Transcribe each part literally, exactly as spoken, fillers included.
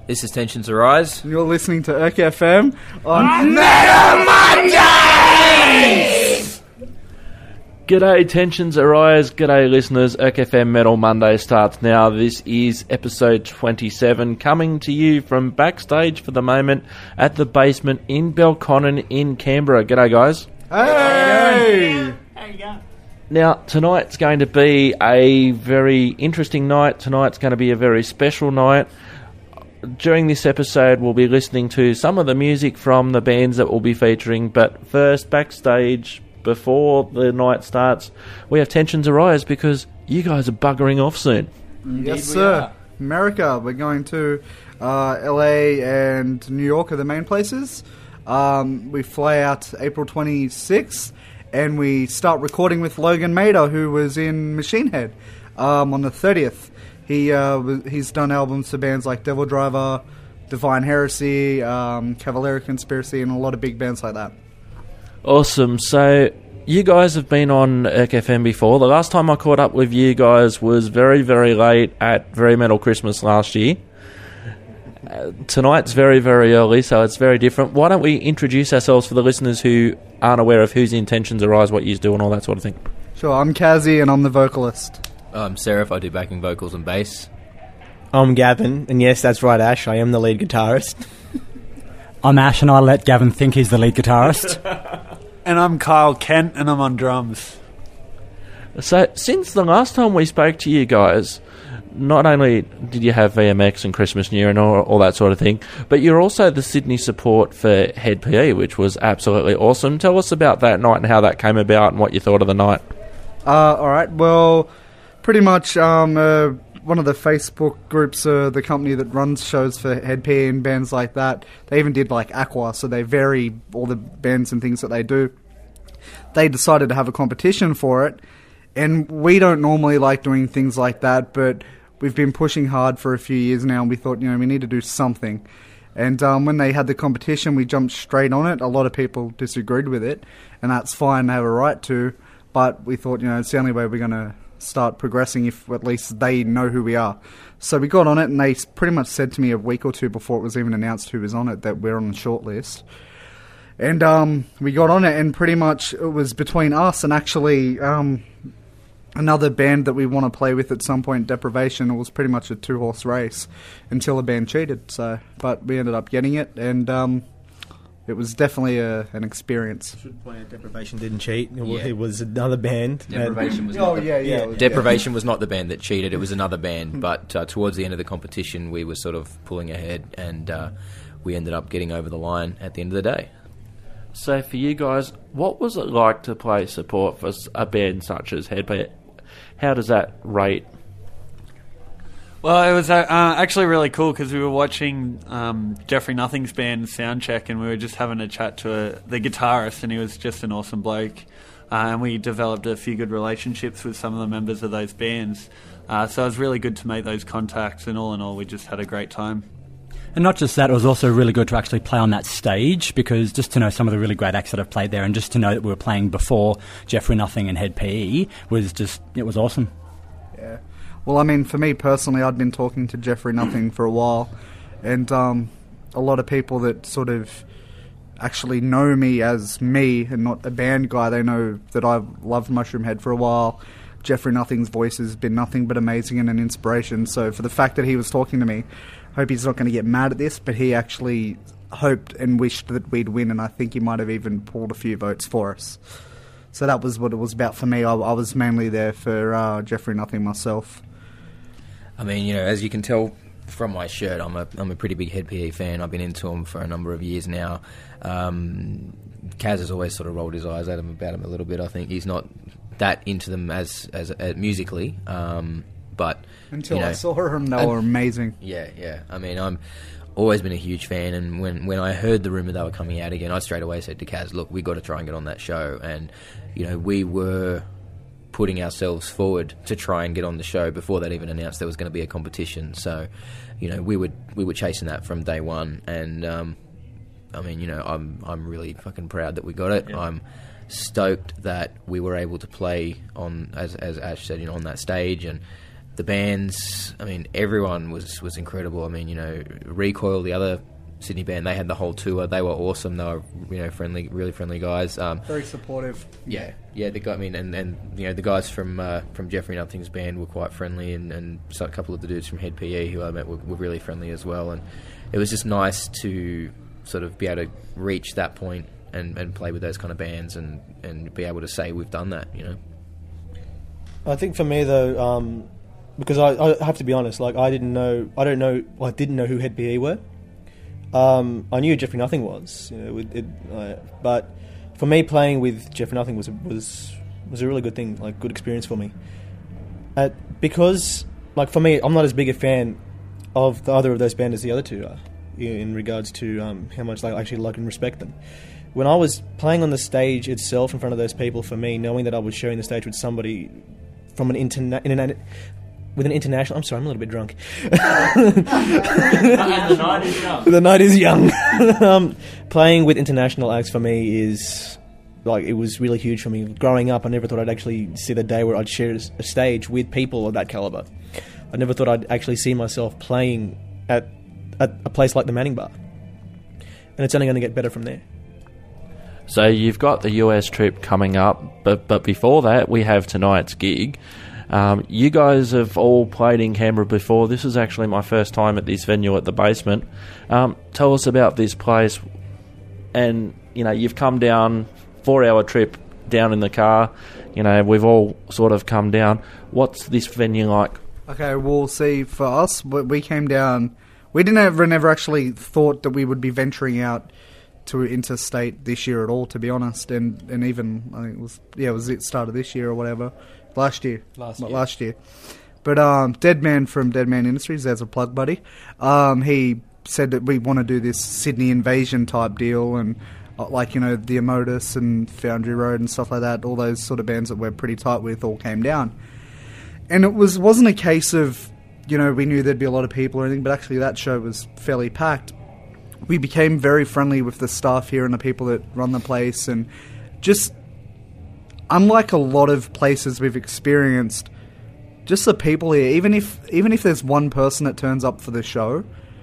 This is Tensions Arise. You're listening to Urk F M on Metal Mondays! G'day, Tensions Arise. G'day, listeners. Urk F M Metal Monday starts now. This is episode twenty-seven, coming to you from backstage for the moment at the Basement in Belconnen in Canberra. G'day, guys. Hey! How you going? Now, tonight's going to be a very interesting night. Tonight's going to be a very special night. During this episode, we'll be listening to some of the music from the bands that we'll be featuring, but first, backstage, before the night starts, we have Tensions Arise because you guys are buggering off soon. Indeed yes, sir. Are. America. We're going to uh, L A and New York are the main places. Um, we fly out April twenty-sixth, and we start recording with Logan Mader, who was in Machine Head, um, on the thirtieth. He uh, he's done albums for bands like Devil Driver, Divine Heresy, um, Cavalier Conspiracy, and a lot of big bands like that. Awesome. So you guys have been on Urk F M before. The last time I caught up with you guys was very, very late at Very Metal Christmas last year. Uh, tonight's very, very early, so it's very different. Why don't we introduce ourselves for the listeners who aren't aware of whose intentions arise, what you do, and all that sort of thing? Sure, I'm Kazzy, and I'm the vocalist. I'm Seraph, I do backing vocals and bass. I'm Gavin, and yes, that's right, Ash, I am the lead guitarist. I'm Ash, and I let Gavin think he's the lead guitarist. And I'm Kyle Kent, and I'm on drums. So, since the last time we spoke to you guys, not only did you have V M X and Christmas New Year and all, all that sort of thing, but you're also the Sydney support for Head P E, which was absolutely awesome. Tell us about that night and how that came about and what you thought of the night. Uh, alright, well, pretty much um, uh, one of the Facebook groups, uh, the company that runs shows for Head P E and bands like that, they even did like Aqua, so they vary all the bands and things that they do. They decided to have a competition for it, and we don't normally like doing things like that, but we've been pushing hard for a few years now, and we thought, you know, we need to do something. And um, when they had the competition, we jumped straight on it. A lot of people disagreed with it, and that's fine, they have a right to, but we thought, you know, it's the only way we're going to start progressing if at least they know who we are. So we got on it, and they pretty much said to me a week or two before it was even announced who was on it that we're on the short list. And um, we got on it, and pretty much it was between us and actually um, another band that we want to play with at some point, Deprivation. It was pretty much a two-horse race until a band cheated. So, but we ended up getting it, and um, it was definitely a, an experience. I should point out Deprivation didn't cheat. It, Yeah. it was another band. Deprivation was Oh, not the, yeah, yeah. Deprivation was not the band that cheated. It was another band. But uh, towards the end of the competition, we were sort of pulling ahead, and uh, we ended up getting over the line at the end of the day. So for you guys, what was it like to play support for a band such as Head P E? How does that rate? Well, it was uh, uh, actually really cool because we were watching um, Jeffrey Nothing's band Soundcheck, and we were just having a chat to a, the guitarist, and he was just an awesome bloke. Uh, and we developed a few good relationships with some of the members of those bands. Uh, so it was really good to make those contacts, and all in all, we just had a great time. And not just that, it was also really good to actually play on that stage, because just to know some of the really great acts that have played there, and just to know that we were playing before Jeffrey Nothing and Head P E was just, it was awesome. Yeah. Well, I mean, for me personally, I'd been talking to Jeffrey Nothing for a while, and um, a lot of people that sort of actually know me as me and not a band guy, they know that I've loved Mushroom Head for a while. Jeffrey Nothing's voice has been nothing but amazing and an inspiration, so for the fact that he was talking to me, I hope he's not going to get mad at this, but he actually hoped and wished that we'd win, and I think he might have even pulled a few votes for us. So that was what it was about for me. I, I was mainly there for uh, Jeffrey Nothing myself. I mean, you know, as you can tell from my shirt, I'm a I'm a pretty big Head P E fan. I've been into him for a number of years now. Um, Kaz has always sort of rolled his eyes at him about him a little bit. I think he's not that into them as as, as musically, um, but until you know, I saw them, they were amazing. Yeah, yeah. I mean, I'm always been a huge fan, and when when I heard the rumor they were coming out again, I straight away said to Kaz, "Look, we got to try and get on that show." And you know, we were putting ourselves forward to try and get on the show before they'd even announced there was going to be a competition. So, you know, we would we were chasing that from day one, and um, I mean, you know, I'm I'm really fucking proud that we got it. Yeah. I'm stoked that we were able to play on, as as Ash said, you know, on that stage, and the bands, I mean, everyone was, was incredible. I mean, you know, Recoil, the other Sydney band, they had the whole tour. They were awesome. They were, you know, friendly, really friendly guys. Um, Very supportive. yeah, yeah. The guy, I mean, and, and you know, the guys from uh, from Jeffrey Nothing's band were quite friendly, and, and so a couple of the dudes from Head P E who I met were, were really friendly as well. And it was just nice to sort of be able to reach that point and, and play with those kind of bands, and, and be able to say we've done that. You know. I think for me though, um, because I, I have to be honest, like I didn't know, I don't know, I didn't know who Head P E were. Um, I knew Jeffrey Nothing was, you know, it, it, uh, but for me, playing with Jeffrey Nothing was was was a really good thing, like good experience for me. Uh, because, like for me, I'm not as big a fan of the either of those bands as the other two are, in regards to um, how much like, I actually like and respect them. When I was playing on the stage itself in front of those people, for me, knowing that I was sharing the stage with somebody from an internet, interna- with an international, I'm sorry, I'm a little bit drunk. And the night is young. The night is young. um, playing with international acts for me is like it was really huge for me. Growing up, I never thought I'd actually see the day where I'd share a stage with people of that caliber. I never thought I'd actually see myself playing at, at a place like the Manning Bar, and it's only going to get better from there. So you've got the U S trip coming up, but but before that, we have tonight's gig. Um, you guys have all played in Canberra before. This is actually my first time at this venue at the Basement. Um, tell us about this place. And, you know, you've come down, four-hour trip down in the car. You know, we've all sort of come down. What's this venue like? Okay, we'll see. For us, we came down. We didn't ever, never actually thought that we would be venturing out to interstate this year at all, to be honest. And and even I think it was yeah, it was the start of this year or whatever. Last year. Last year. Last year. But um, Deadman from Deadman Industries, there's a plug, buddy. Um, he said that we want to do this Sydney invasion type deal, and uh, like, you know, the Emotus and Foundry Road and stuff like that, all those sort of bands that we're pretty tight with all came down. And it was, wasn't a case of, you know, we knew there'd be a lot of people or anything, but actually that show was fairly packed. We became very friendly with the staff here and the people that run the place, and just... unlike a lot of places we've experienced, just the people here, even if even if there's one person that turns up for the show,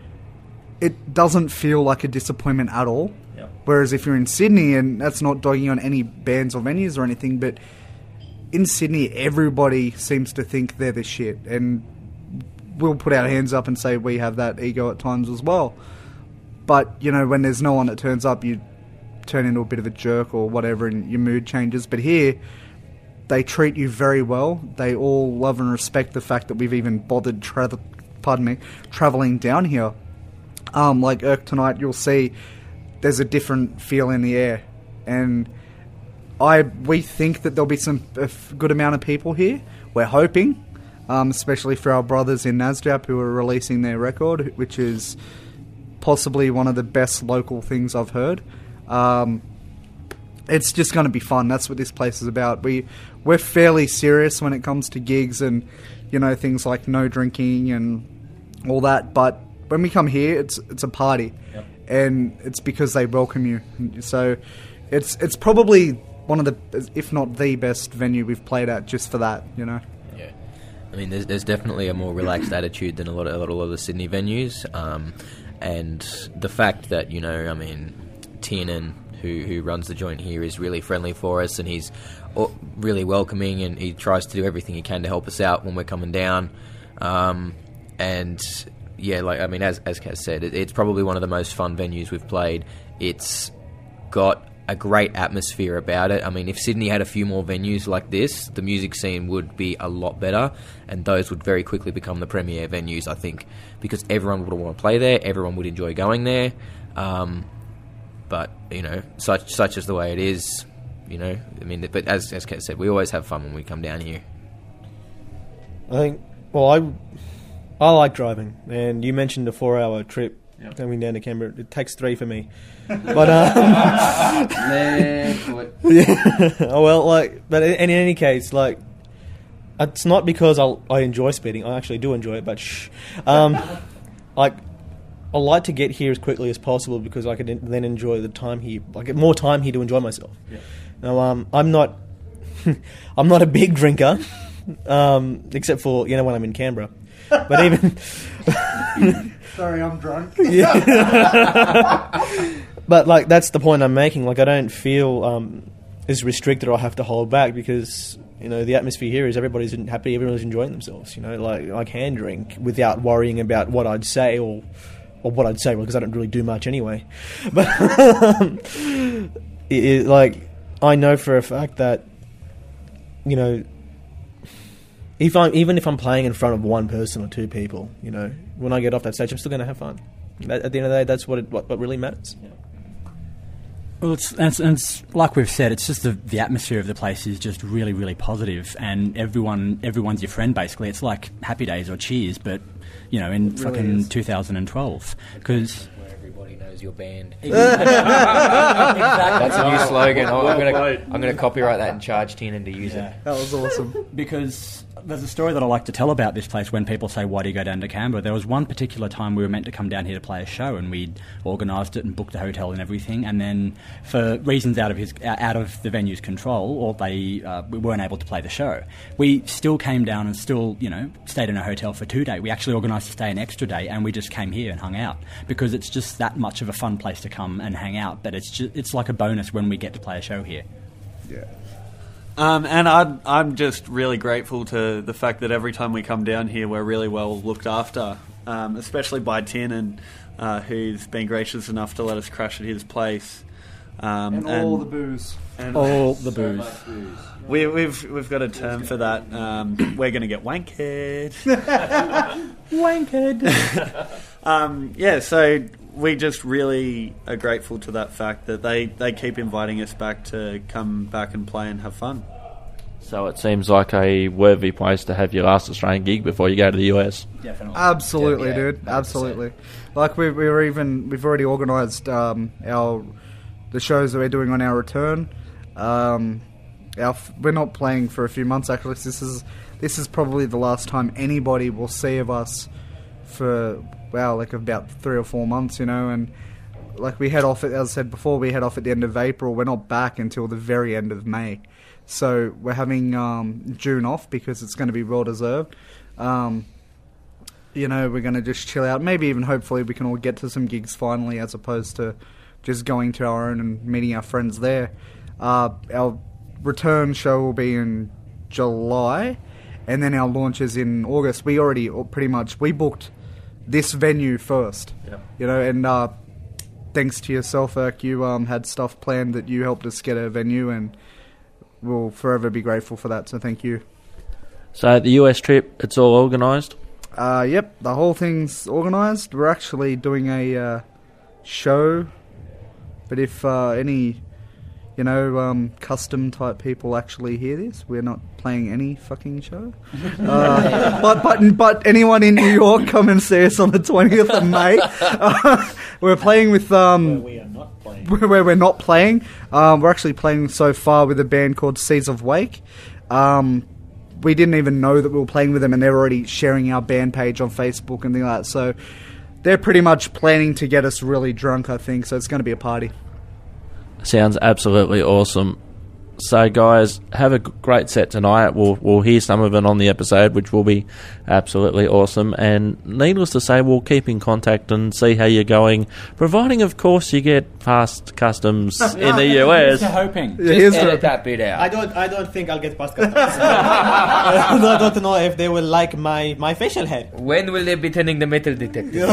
it doesn't feel like a disappointment at all. Yep. Whereas if you're in Sydney, and that's not dogging on any bands or venues or anything, but in Sydney, everybody seems to think they're the shit. And we'll put our hands up and say we have that ego at times as well. But, you know, when there's no one that turns up, you turn into a bit of a jerk or whatever, and your mood changes. But here, they treat you very well. They all love and respect the fact that we've even bothered tra- pardon me, travelling down here. Um, like Irk tonight, you'll see there's a different feel in the air, and I we think that there'll be some a good amount of people here. We're hoping, um, especially for our brothers in NASDAP who are releasing their record, which is possibly one of the best local things I've heard. Um, it's just going to be fun. That's what this place is about. We we're fairly serious when it comes to gigs and, you know, things like no drinking and all that. But when we come here, it's it's a party, yep. And it's because they welcome you. So it's it's probably one of the, if not the best venue we've played at just for that. You know. Yeah, I mean, there's there's definitely a more relaxed attitude than a lot of a lot of other Sydney venues, um, and the fact that, you know, I mean, Tiernan, who who runs the joint here, is really friendly for us, and he's really welcoming, and he tries to do everything he can to help us out when we're coming down. Um, and yeah, like I mean, as as Kaz said, it, it's probably one of the most fun venues we've played. It's got a great atmosphere about it. I mean, if Sydney had a few more venues like this, the music scene would be a lot better, and those would very quickly become the premier venues, I think, because everyone would want to play there, everyone would enjoy going there. Um, but, you know, such such is the way it is, you know. I mean, but as as Kaz said, we always have fun when we come down here. I think, well, I, I like driving, and you mentioned a four-hour trip. Yep. Coming down to Canberra. It takes three for me. But um yeah. Oh well, like, but in, in any case, like, it's not because I I enjoy speeding. I actually do enjoy it, but shh. Um like, I like to get here as quickly as possible because I can then enjoy the time here. I get more time here to enjoy myself. Yeah. Now, um I'm not I'm not a big drinker, um, except for you know when I'm in Canberra. But even Sorry, I'm drunk. but like that's the point I'm making. Like I don't feel um, as restricted or I have to hold back because you know the atmosphere here is everybody's happy, everyone's enjoying themselves. You know, like I can drink without worrying about what I'd say or or what I'd say because I don't really do much anyway. But it, it, like I know for a fact that you know. If I'm even if I'm playing in front of one person or two people, you know, when I get off that stage, I'm still going to have fun. At, at the end of the day, that's what it, what, what really matters. Yeah. Well, it's, and it's, and it's like we've said, it's just the, the atmosphere of the place is just really, really positive, and everyone everyone's your friend basically. It's like Happy Days or Cheers, but you know, in really fucking is. two thousand twelve, because. Where everybody knows your band. Exactly. That's a new slogan. Oh, I'm Well gonna played. I'm gonna copyright that and charge Tiernan to use Yeah. it. That was awesome. Because there's a story that I like to tell about this place when people say, why do you go down to Canberra? There was one particular time we were meant to come down here to play a show, and we'd organised it and booked a hotel and everything, and then for reasons out of his out of the venue's control, or they uh, we weren't able to play the show. We still came down and still, you know, stayed in a hotel for two days. We actually organised to stay an extra day, and we just came here and hung out because it's just that much of a fun place to come and hang out. But it's just, it's like a bonus when we get to play a show here. Yeah. Um, and I'm, I'm just really grateful to the fact that every time we come down here, we're really well looked after, um, especially by Tiernan, uh, who's been gracious enough to let us crash at his place. Um, And, all the booze. and All the booze. we, we've we've got a term for that. Um, we're going to get wanked. Wanked. um, yeah, so we just really are grateful to that fact that they, they keep inviting us back to come back and play and have fun. So it seems like a worthy place to have your last Australian gig before you go to the U S. Definitely. Absolutely, Yeah, dude. one hundred percent. Absolutely. Like we we were even we've already organised um, our the shows that we're doing on our return. Um, our f- we're not playing for a few months actually. So this is this is probably the last time anybody will see of us for wow, like about three or four months, you know. And like we head off, as I said before, we head off at the end of April. We're not back until the very end of May. So we're having um, June off because it's going to be well deserved. Um, you know, we're going to just chill out. Maybe even hopefully we can all get to some gigs finally, as opposed to just going to our own and meeting our friends there. Uh, our return show will be in July, and then our launch is in August. We already pretty much we booked this venue first. Yep. You know, and uh, thanks to yourself, Erk, you um, had stuff planned that you helped us get a venue, and we'll forever be grateful for that. So thank you. So the U S trip, it's all organised? Uh, yep, the whole thing's organised. We're actually doing a uh, show, but if uh, any, you know, um, custom type people actually hear this, we're not playing any fucking show. Uh, but but but anyone in New York, come and see us on the twentieth of May. Uh, we're playing with um. we are not playing. where we're not playing. Um, we're actually playing so far with a band called Seas of Wake. Um, we didn't even know that we were playing with them, and they're already sharing our band page on Facebook and things like that. So they're pretty much planning to get us really drunk, I think. So it's going to be a party. Sounds absolutely awesome. So, guys, have a g- great set tonight. We'll we'll hear some of it on the episode, which will be absolutely awesome. And needless to say, we'll keep in contact and see how you're going, providing, of course, you get past customs in the U S. hoping. Yeah, here's Edit the, that bit out. I don't. I don't think I'll get past customs. I don't know if they will like my, my facial hair. When will they be turning the metal detector?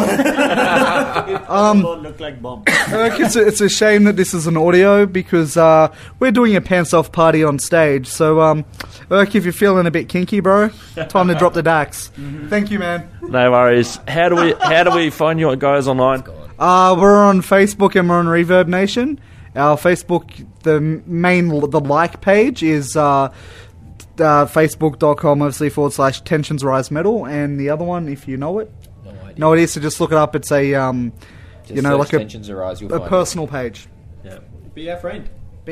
Um, Don't look like bomb. Erk, it's, a, it's a shame that this is an audio because uh, we're doing a pants off party on stage. So, um, Erk, if you're feeling a bit kinky, bro, time to drop the dax. Thank you, man. No worries. How do we how do we find you guys online? Uh, we're on Facebook and we're on Reverb Nation. Our Facebook, the main, the like page is uh, uh, facebook.com, obviously, forward slash Tensions Rise Metal. And the other one, if you know it, No idea. no, it is, so just look it up. It's a, um, Just you know, search like a, Tensions Arise, you'll a find personal page. Be a friend.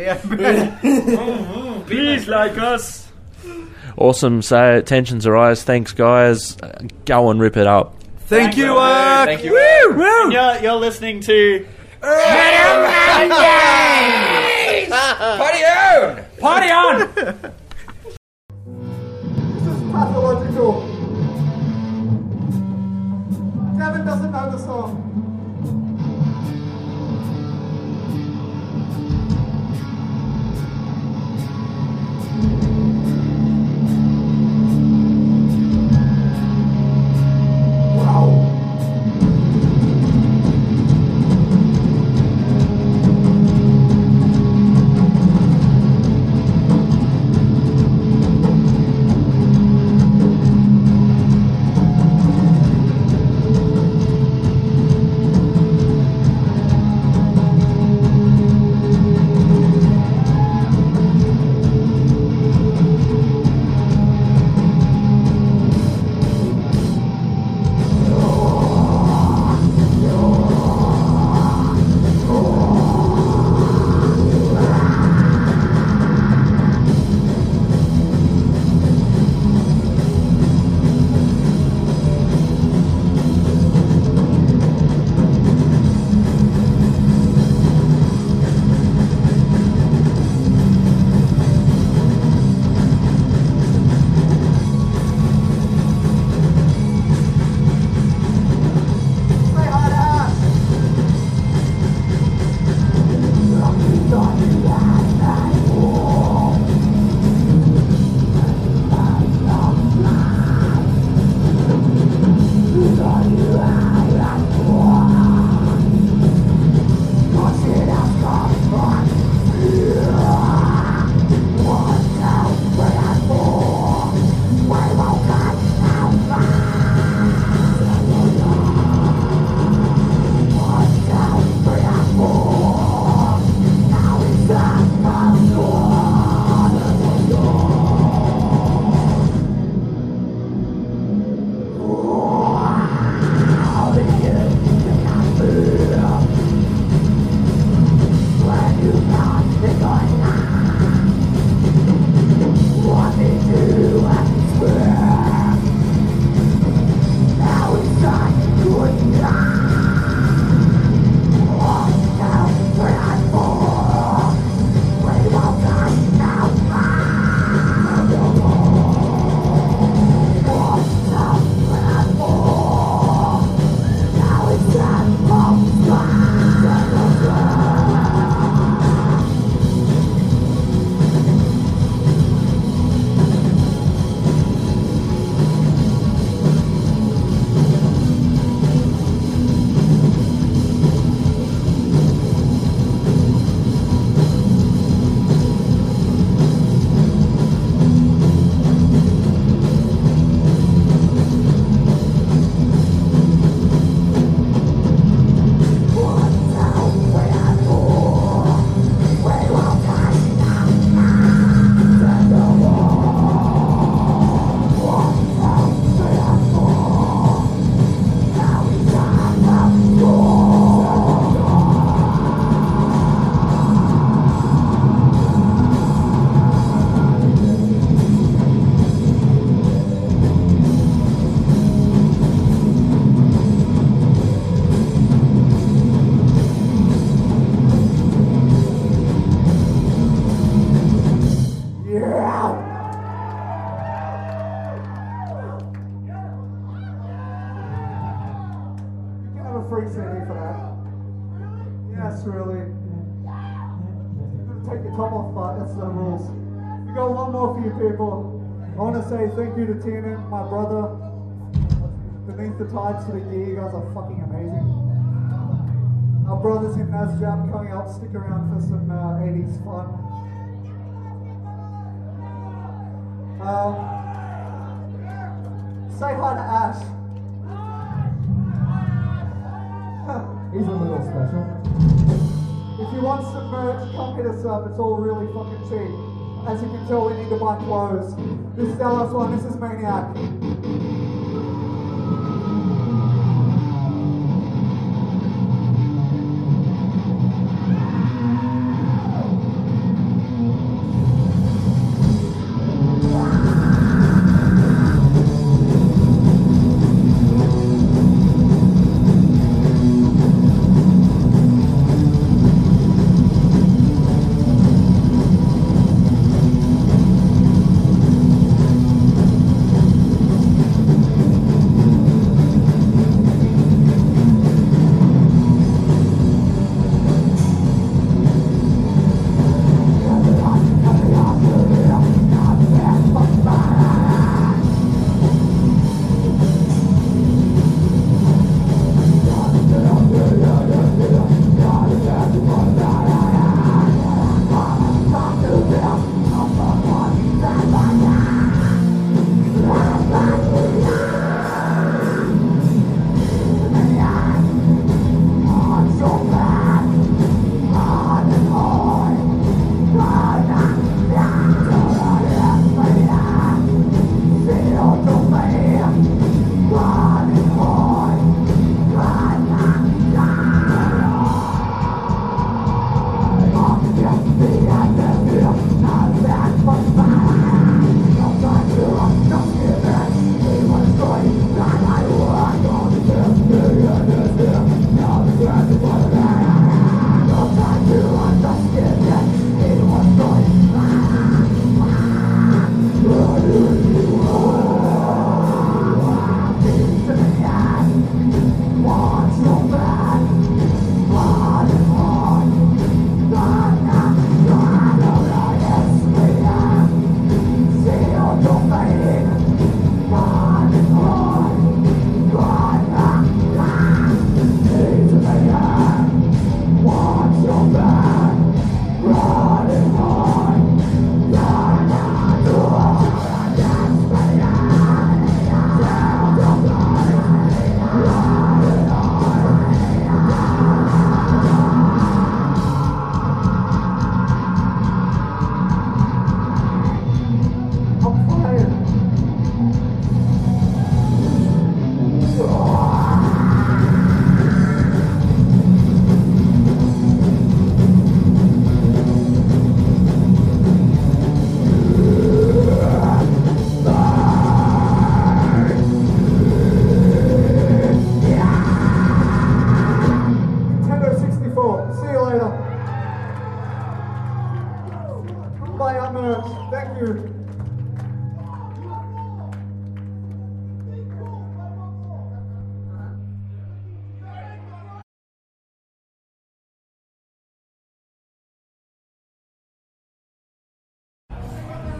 Please like us. Awesome. So, tensions arise. Thanks, guys. Uh, Go and rip it up. Thank you, Erk. Thank you. Woo! You're, you're listening to... Party on! Party on! Angel. Devin doesn't know the song. free C D for that. Yes, really. Take your top off, but that's the rules. We got one more for you people. I want to say thank you to Tiernan, my brother. Beneath the Tides for the year. You guys are fucking amazing. Our brothers in NASJAP coming up. Stick around for some uh, eighties fun. Um, say hi to Ash. He's a little special. If you want some merch, come hit us up. It's all really fucking cheap. As you can tell, we need to buy clothes. This is the last one. This is Maniac.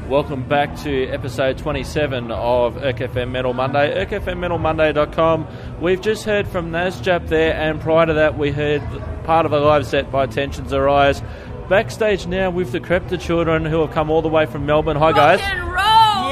Welcome back to episode twenty-seven of E R C F M Metal Monday, E R C F M metal monday dot com. We've just heard from Nasjap there, and prior to that we heard part of a live set by Tensions Arise. Backstage now with the Crepta Children, who have come all the way from Melbourne. Hi guys. Rock and roll!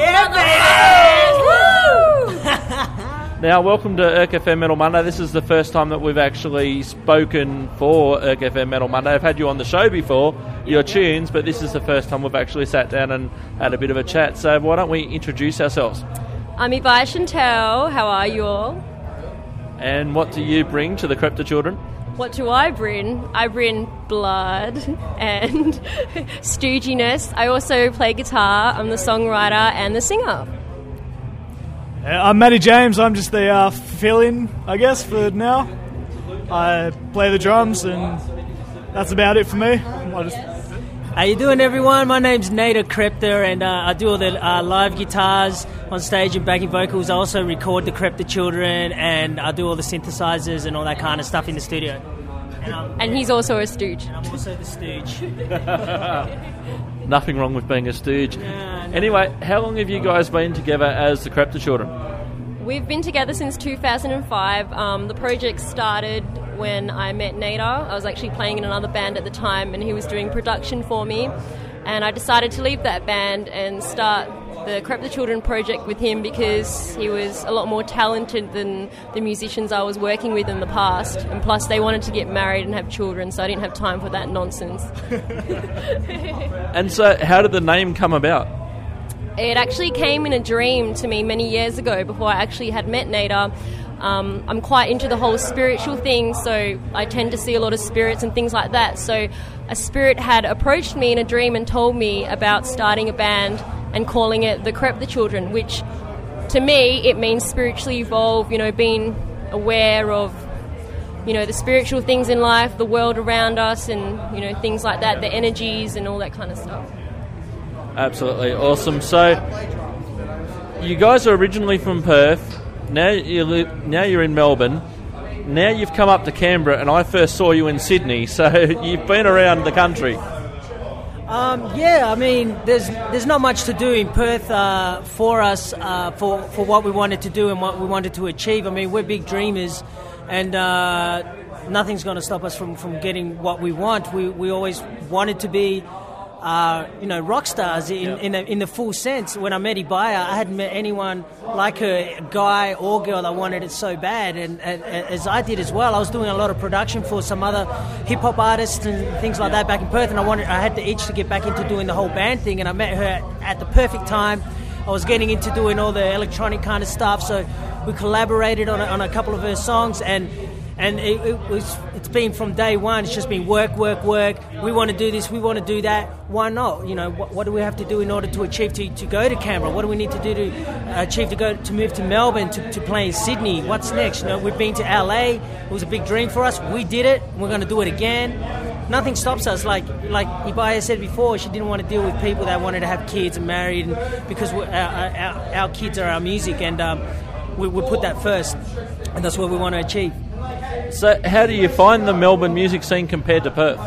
Yeah, baby! Now, welcome to E R C F M Metal Monday. This is the first time that we've actually spoken for E R C F M Metal Monday. I've had you on the show before, your tunes, but this is the first time we've actually sat down and had a bit of a chat. So why don't we introduce ourselves? I'm Ibaya Chantel. How are you all? And what do you bring to the Crepta Children? What do I bring? I bring blood and stooginess. I also play guitar. I'm the songwriter and the singer. Uh, I'm Matty James. I'm just the uh, fill-in, I guess, for now. I play the drums, and that's about it for me. I just... How you doing, everyone? My name's Nader Crepta, and uh, I do all the uh, live guitars on stage and backing vocals. I also record the Crepta Children, and I do all the synthesizers and all that kind of stuff in the studio. And, um, and he's also a stooge. And I'm also the stooge. Nothing wrong with being a stooge. No, no. Anyway, how long have you guys been together as the Crepta Children? We've been together since two thousand five. Um, the project started when I met Nader. I was actually playing in another band at the time, and he was doing production for me. And I decided to leave that band and start the Crepta Children project with him because he was a lot more talented than the musicians I was working with in the past. And plus, they wanted to get married and have children, so I didn't have time for that nonsense. And so, how did the name come about? It actually came in a dream to me many years ago before I actually had met Nader. Um, I'm quite into the whole spiritual thing, so I tend to see a lot of spirits and things like that. So a spirit had approached me in a dream and told me about starting a band and calling it the Crepta Children, which to me it means spiritually evolve, you know, being aware of, you know, the spiritual things in life, the world around us, and, you know, things like that, the energies and all that kind of stuff. Absolutely awesome. So, you guys are originally from Perth. Now you live, now you're in Melbourne. Now you've come up to Canberra, and I first saw you in Sydney. So you've been around the country. Um, yeah, I mean, there's there's not much to do in Perth uh, for us uh, for for what we wanted to do and what we wanted to achieve. I mean, we're big dreamers, and uh, nothing's going to stop us from, from getting what we want. We we always wanted to be. Uh, you know, rock stars in in, a, in the full sense. When I met Ibaya, I hadn't met anyone like her, guy or girl, that wanted it so bad, and, and, and as I did as well. I was doing a lot of production for some other hip hop artists and things like that back in Perth, and I wanted, I had the itch to get back into doing the whole band thing, and I met her at, at the perfect time. I was getting into doing all the electronic kind of stuff, so we collaborated on a, on a couple of her songs, and. And it, it was, it's been from day one, it's just been work, work, work. We want to do this, we want to do that. Why not? You know, what, what do we have to do in order to achieve to, to go to Canberra? What do we need to do to achieve to go to move to Melbourne, to, to play in Sydney? What's next? You know, we've been to L A. It was a big dream for us. We did it. We're going to do it again. Nothing stops us. Like like Ibaya said before, she didn't want to deal with people that wanted to have kids and married, and because we're, our, our, our kids are our music, and um, we, we put that first, and that's what we want to achieve. So how do you find the Melbourne music scene compared to Perth?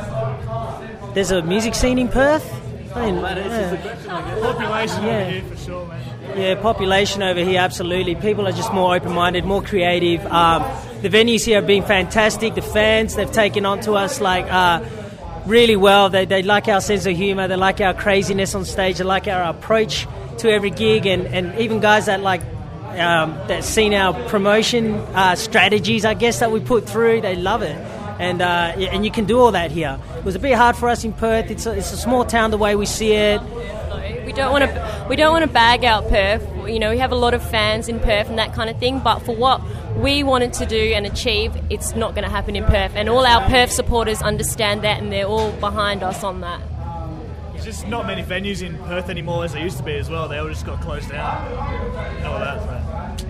There's a music scene in Perth? I mean, yeah. Population yeah. over here for sure, man. Yeah, population over here, absolutely. People are just more open-minded, more creative. Um, the venues here have been fantastic. The fans, they've taken on to us like uh, really well. They, they like our sense of humour. They like our craziness on stage. They like our approach to every gig. And, and even guys that like Um, that's seen our promotion uh, strategies, I guess, that we put through. They love it, and uh, and you can do all that here. It was a bit hard for us in Perth. It's a, it's a small town the way we see it. We don't want to we don't want to bag out Perth. You know, we have a lot of fans in Perth and that kind of thing. But for what we wanted to do and achieve, it's not going to happen in Perth. And all our Perth supporters understand that, and they're all behind us on that. There's just not many venues in Perth anymore as there used to be as well. They all just got closed down. All that, right?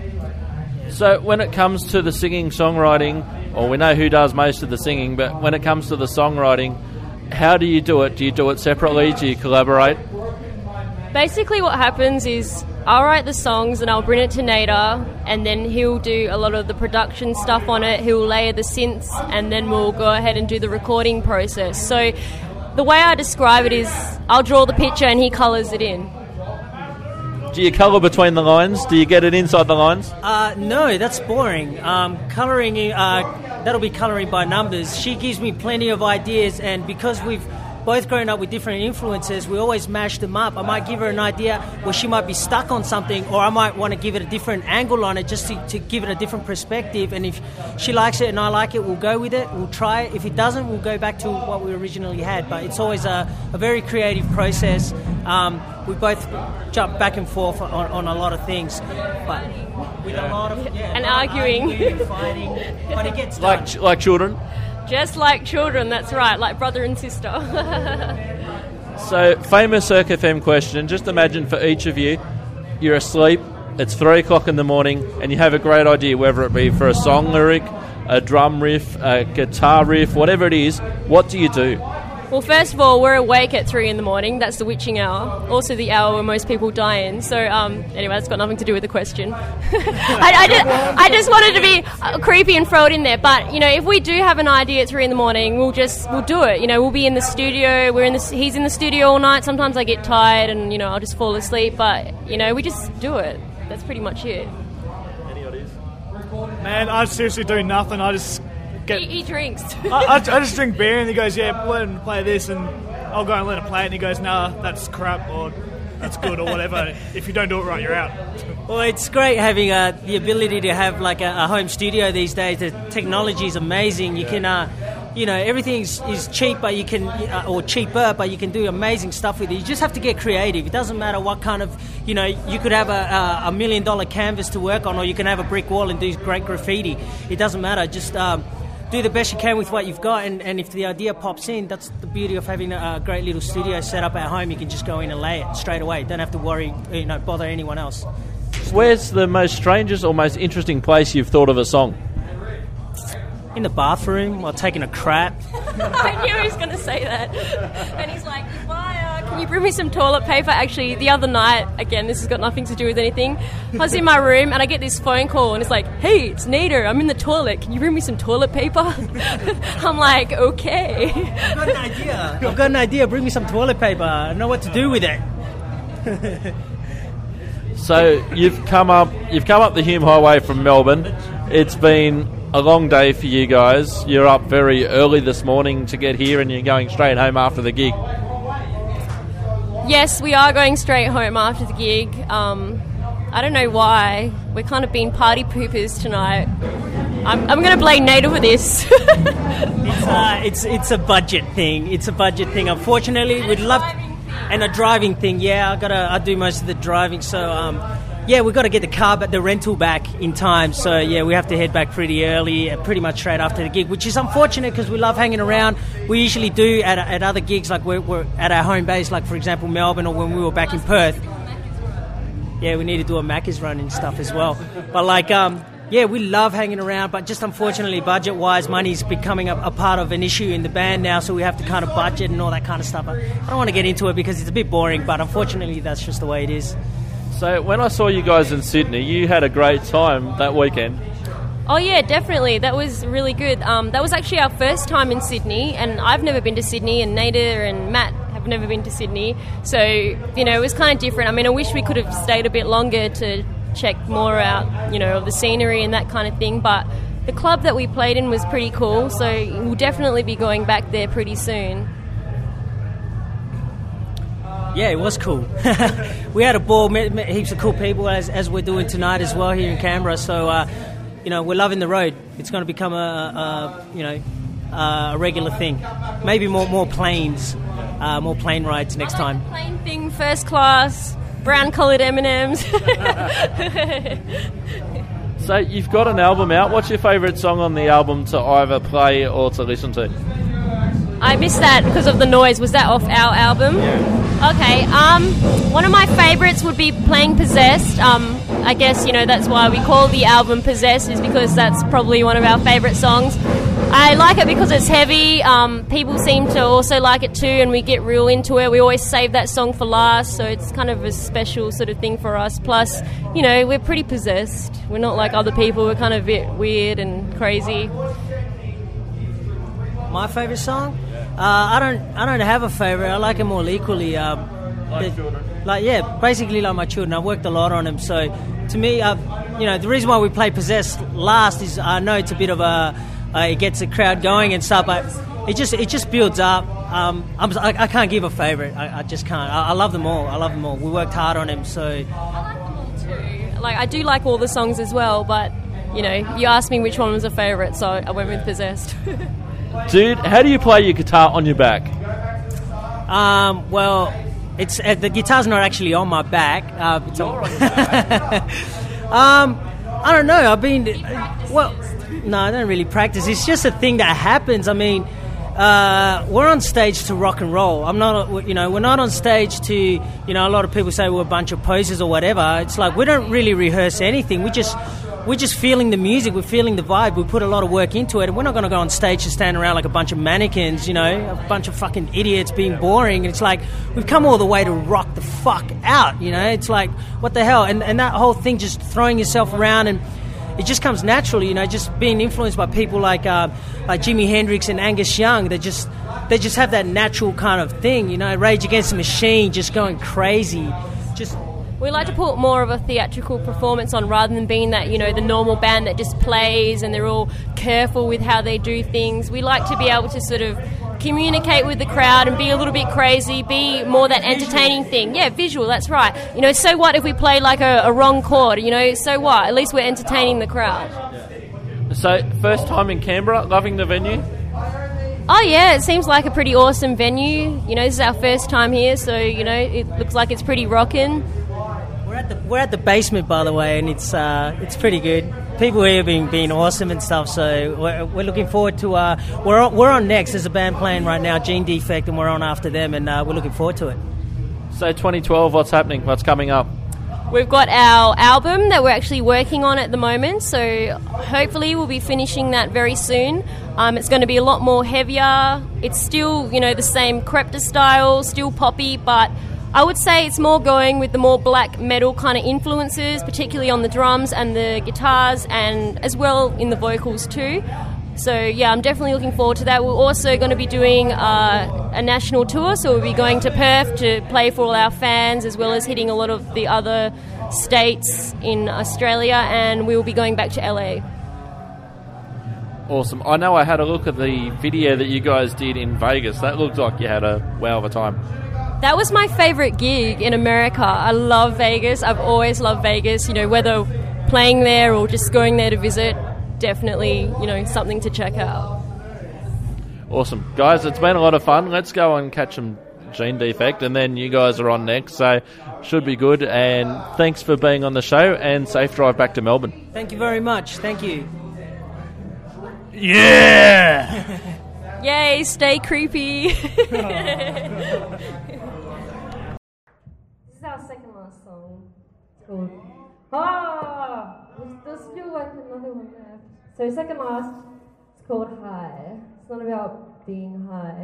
So when it comes to the singing, songwriting, or we know who does most of the singing, but when it comes to the songwriting, how do you do it? Do you do it separately? Do you collaborate? Basically what happens is I'll write the songs and I'll bring it to Nader, and then he'll do a lot of the production stuff on it. He'll layer the synths, and then we'll go ahead and do the recording process. So the way I describe it is I'll draw the picture and he colours it in. Do you colour between the lines? Do you get it inside the lines? Uh, no, that's boring. Um, colouring, uh, that'll be colouring by numbers. She gives me plenty of ideas, and because we've both grown up with different influences, we always mash them up. I might give her an idea where she might be stuck on something, or I might want to give it a different angle on it just to, to give it a different perspective. And if she likes it and I like it, we'll go with it, we'll try it. If it doesn't, we'll go back to what we originally had. But it's always a, a very creative process. Um, we both jump back and forth on, on a lot of things, but with a lot of yeah, and arguing, arguing and fighting, but it gets done. Like, like children? Just like children, that's right, like brother and sister. So, famous Circ F M question. Just imagine for each of you, you're asleep, it's three o'clock in the morning, and you have a great idea, whether it be for a song lyric, a drum riff, a guitar riff, whatever it is. What do you do? Well, first of all, we're awake at three in the morning. That's the witching hour. Also the hour where most people die in. So, um, anyway, that's got nothing to do with the question. I, I, just, I just wanted to be uh, creepy and throw it in there. But, you know, if we do have an idea at three in the morning, we'll just, we'll do it. You know, we'll be in the studio. We're in the, he's in the studio all night. Sometimes I get tired and, you know, I'll just fall asleep. But, you know, we just do it. That's pretty much it. Man, I seriously do nothing. I just... Get, he, he drinks. I, I, I just drink beer, and he goes, yeah, let him play this, and I'll go and let him play it, and he goes, nah, that's crap, or that's good, or whatever. If you don't do it right, you're out. Well, it's great having uh, the ability to have like a, a home studio these days. The technology is amazing. You can, uh, you know, everything is cheap, but you can, uh, or cheaper, but you can do amazing stuff with it. You just have to get creative. It doesn't matter what kind of, you know, you could have a, a million dollar canvas to work on, or you can have a brick wall and do great graffiti. It doesn't matter. Just um, do the best you can with what you've got, and, and if the idea pops in, that's the beauty of having a, a great little studio set up at home. You can just go in and lay it straight away. Don't have to worry, you know, bother anyone else. Where's the most strangest or most interesting place you've thought of a song? In the bathroom while taking a crap. I knew he was going to say that. And he's like, Maya, can you bring me some toilet paper? Actually, the other night, again, this has got nothing to do with anything, I was in my room and I get this phone call and it's like, hey, it's Nader, I'm in the toilet. Can you bring me some toilet paper? I'm like, okay. I've got an idea. I've got an idea. Bring me some toilet paper. I know what to do with it. So you've come up, you've come up the Hume Highway from Melbourne. It's been a long day for you guys. You're up very early this morning to get here, and you're going straight home after the gig. Yes, we are going straight home after the gig. Um, I don't know why. We're kind of being party poopers tonight. I'm, I'm going to blame Nader for this. it's, uh, it's it's a budget thing. It's a budget thing. Unfortunately, we'd love. And a driving thing, yeah, I gotta, I do most of the driving, so um, yeah, we've got to get the car, but the rental back in time. So yeah, we have to head back pretty early, uh, pretty much straight after the gig, which is unfortunate because we love hanging around. We usually do at at other gigs, like we're, we're at our home base, like for example Melbourne, or when we were back in Perth. Yeah, we need to do a Macca's run and stuff as well. But like, um, yeah, we love hanging around, but just unfortunately, budget-wise, money's becoming a, a part of an issue in the band now, so we have to kind of budget and all that kind of stuff. I, I don't want to get into it because it's a bit boring, but unfortunately, that's just the way it is. So when I saw you guys in Sydney, you had a great time that weekend. Oh yeah, definitely. That was really good. Um, that was actually our first time in Sydney, and I've never been to Sydney, and Nader and Matt have never been to Sydney. So, you know, it was kind of different. I mean, I wish we could have stayed a bit longer to check more out, you know, of the scenery and that kind of thing, but the club that we played in was pretty cool, so we'll definitely be going back there pretty soon. Yeah, it was cool. We had a ball, met, met heaps of cool people, as as we're doing tonight as well here in Canberra, so uh, you know, we're loving the road. It's going to become a, a you know a regular thing. Maybe more more planes, uh, more plane rides next I like time. The plane thing, first class, brown coloured M and M's. So you've got an album out. What's your favourite song on the album to either play or to listen to? I missed that because of the noise. Was that off our album? Yeah. Okay. Um, one of my favourites would be Playing Possessed. Um, I guess, you know, that's why we call the album Possessed, is because that's probably one of our favourite songs. I like it because it's heavy. Um, people seem to also like it too, and we get real into it. We always save that song for last, so it's kind of a special sort of thing for us. Plus, you know, we're pretty possessed. We're not like other people. We're kind of a bit weird and crazy. My favourite song? Uh, I don't. I don't have a favourite. I like them all equally. Um, Like children. Like, yeah, basically like my children. I've worked a lot on them. So to me, uh, you know, the reason why we play Possessed last is I know it's a bit of a, uh, it gets the crowd going and stuff, but it just it just builds up. Um, I'm, I, I can't give a favourite. I, I just can't. I, I love them all. I love them all. We worked hard on them, so... I like them all too. Like, I do like all the songs as well, but, you know, you asked me which one was a favourite, so I went with Possessed. Dude, how do you play your guitar on your back? Um, well, it's uh, the guitar's not actually on my back. Uh, it's You're on on your back. um, I don't know. I've been... Well, no, I don't really practice. It's just a thing that happens. I mean... Uh, we're on stage to rock and roll. I'm not, you know, we're not on stage to, you know, a lot of people say we're a bunch of posers or whatever. It's like we don't really rehearse anything. We just, we're just feeling the music. We're feeling the vibe. We put a lot of work into it, and we're not going to go on stage to stand around like a bunch of mannequins, you know, a bunch of fucking idiots being boring. And it's like we've come all the way to rock the fuck out, you know. It's like what the hell, and and that whole thing, just throwing yourself around and. It just comes naturally, you know, just being influenced by people like uh, like Jimi Hendrix and Angus Young. They just they just have that natural kind of thing, you know, Rage Against the Machine, just going crazy. Just We like to put more of a theatrical performance on rather than being that, you know, the normal band that just plays and they're all careful with how they do things. We like to be able to sort of communicate with the crowd and be a little bit crazy, be more that entertaining thing. Yeah, visual, that's right. You know, so what if we play like a, a wrong chord? You know, so what? At least we're entertaining the crowd. So, first time in Canberra, loving the venue? Oh yeah, it seems like a pretty awesome venue. You know, this is our first time here, so, you know, it looks like it's pretty rocking. We're at the we're at the basement, by the way, and it's uh, it's pretty good. People here have been, been awesome and stuff, so we're, we're looking forward to... Uh, we're, on, we're on next. There's a band playing right now, Gene Defect, and we're on after them, and uh, we're looking forward to it. So twenty twelve, what's happening? What's coming up? We've got our album that we're actually working on at the moment, so hopefully we'll be finishing that very soon. Um, it's going to be a lot more heavier. It's still, you know, the same Crepta style, still poppy, but I would say it's more going with the more black metal kind of influences, particularly on the drums and the guitars, and as well in the vocals too. So yeah, I'm definitely looking forward to that. We're also going to be doing uh, a national tour, so we'll be going to Perth to play for all our fans, as well as hitting a lot of the other states in Australia, and we will be going back to L A. Awesome. I know I had a look at the video that you guys did in Vegas. That looked like you had a wow of a time. That was my favourite gig in America. I love Vegas. I've always loved Vegas, you know, whether playing there or just going there to visit. Definitely, you know, something to check out. Awesome. Guys, it's been a lot of fun. Let's go and catch some Gene Defect, and then you guys are on next, so should be good. And thanks for being on the show, and safe drive back to Melbourne. Thank you very much. Thank you. Yeah! Yay, stay creepy. This is our second last song. It's called Ah! There's still like another one left. So second last, it's called High. It's not about being high.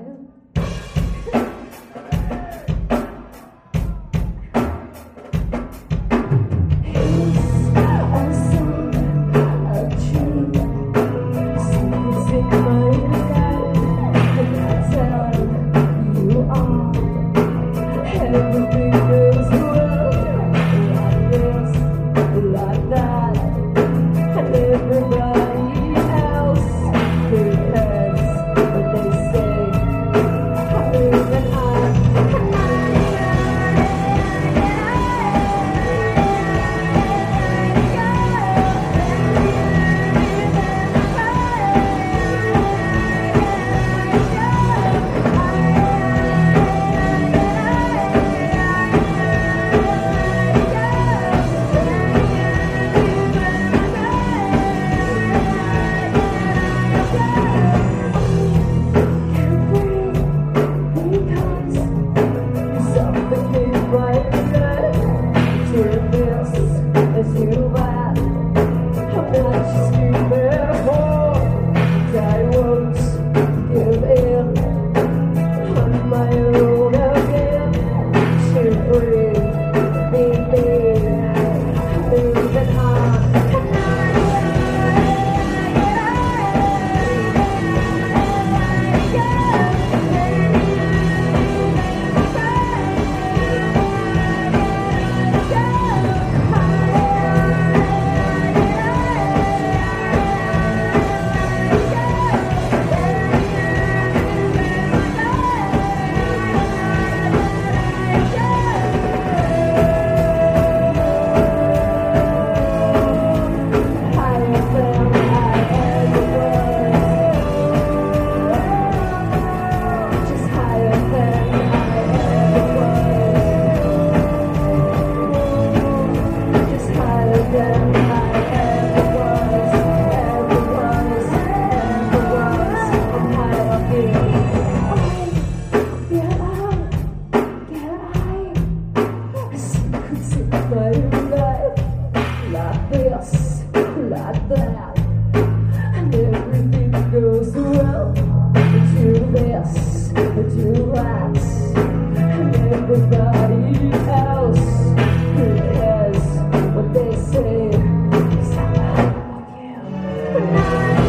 Everybody else, because what they say, I live and I like that. And everything goes well. To this, to that. And everybody else who cares what they say. Fuck you.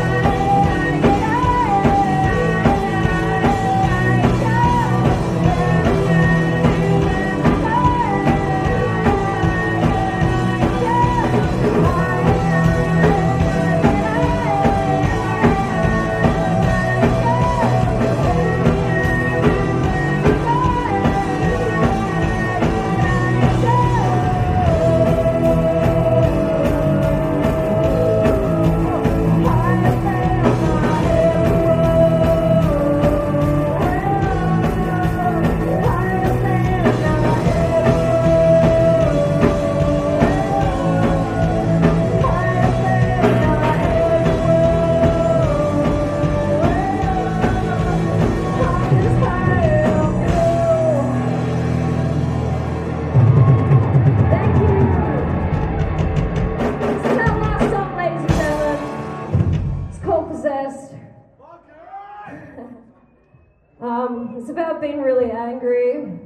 Um, it's about being really angry.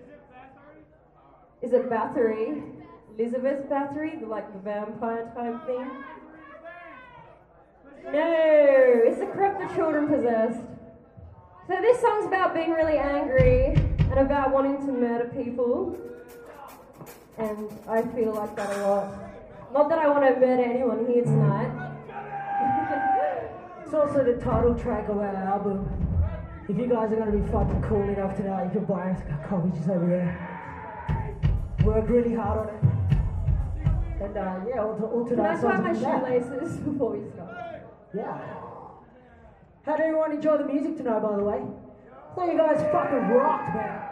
Is it Bathory? Elizabeth Bathory, the, like the vampire type thing? No, it's the Crypt the Children Possessed. So this song's about being really angry and about wanting to murder people. And I feel like that a lot. Not that I want to murder anyone here tonight. It's also the title track of our album. If you guys are going to be fucking cool enough tonight, you can buy a copy just over there. Worked really hard on it. And uh, yeah, all, to, all Can tonight I tie my songs are that. shoelaces before we start? Yeah. How did everyone enjoy the music tonight, by the way? I thought you guys fucking rocked, man.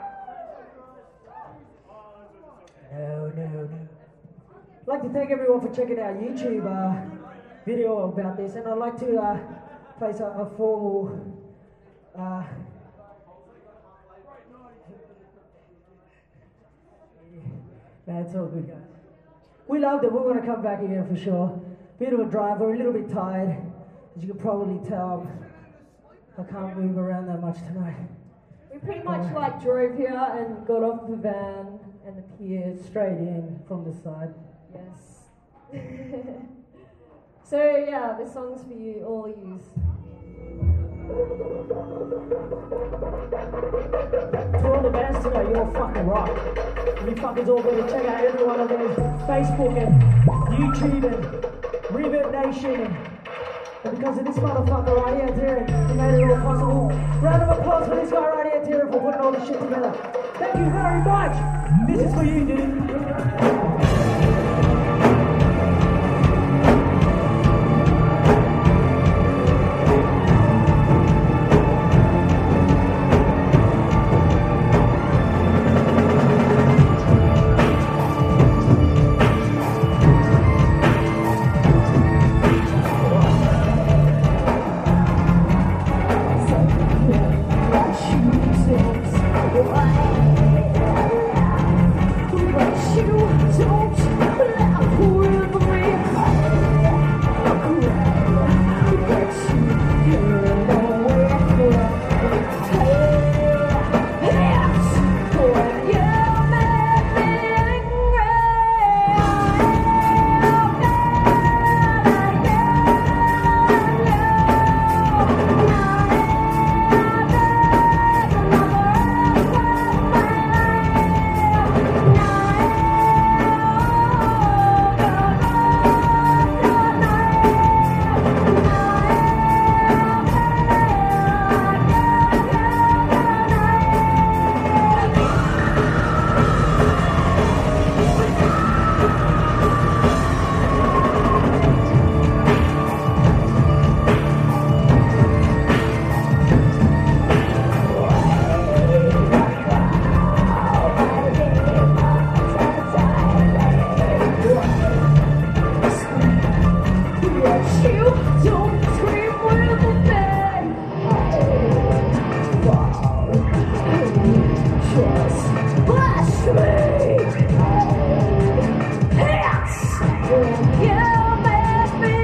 No, no, no. I'd like to thank everyone for checking out YouTube uh, video about this, and I'd like to uh, place a, a formal uh, no, it's all good, guys. We loved it. We're going to come back again for sure. Bit of a drive. We're a little bit tired, as you can probably tell. I can't move around that much tonight. We pretty much like drove here and got off the van and appeared straight in from the side. Yes. So yeah, this song's for you, all yous. To all the bands tonight, you all fucking rock. You fuckers all better check out every one of these Facebook and YouTube and Reverb Nation. And, and because of this motherfucker right here, Darren, he made it all possible. Round of applause for this guy right here, Darren, for putting all this shit together. Thank you very much. This is for you, dude. You make me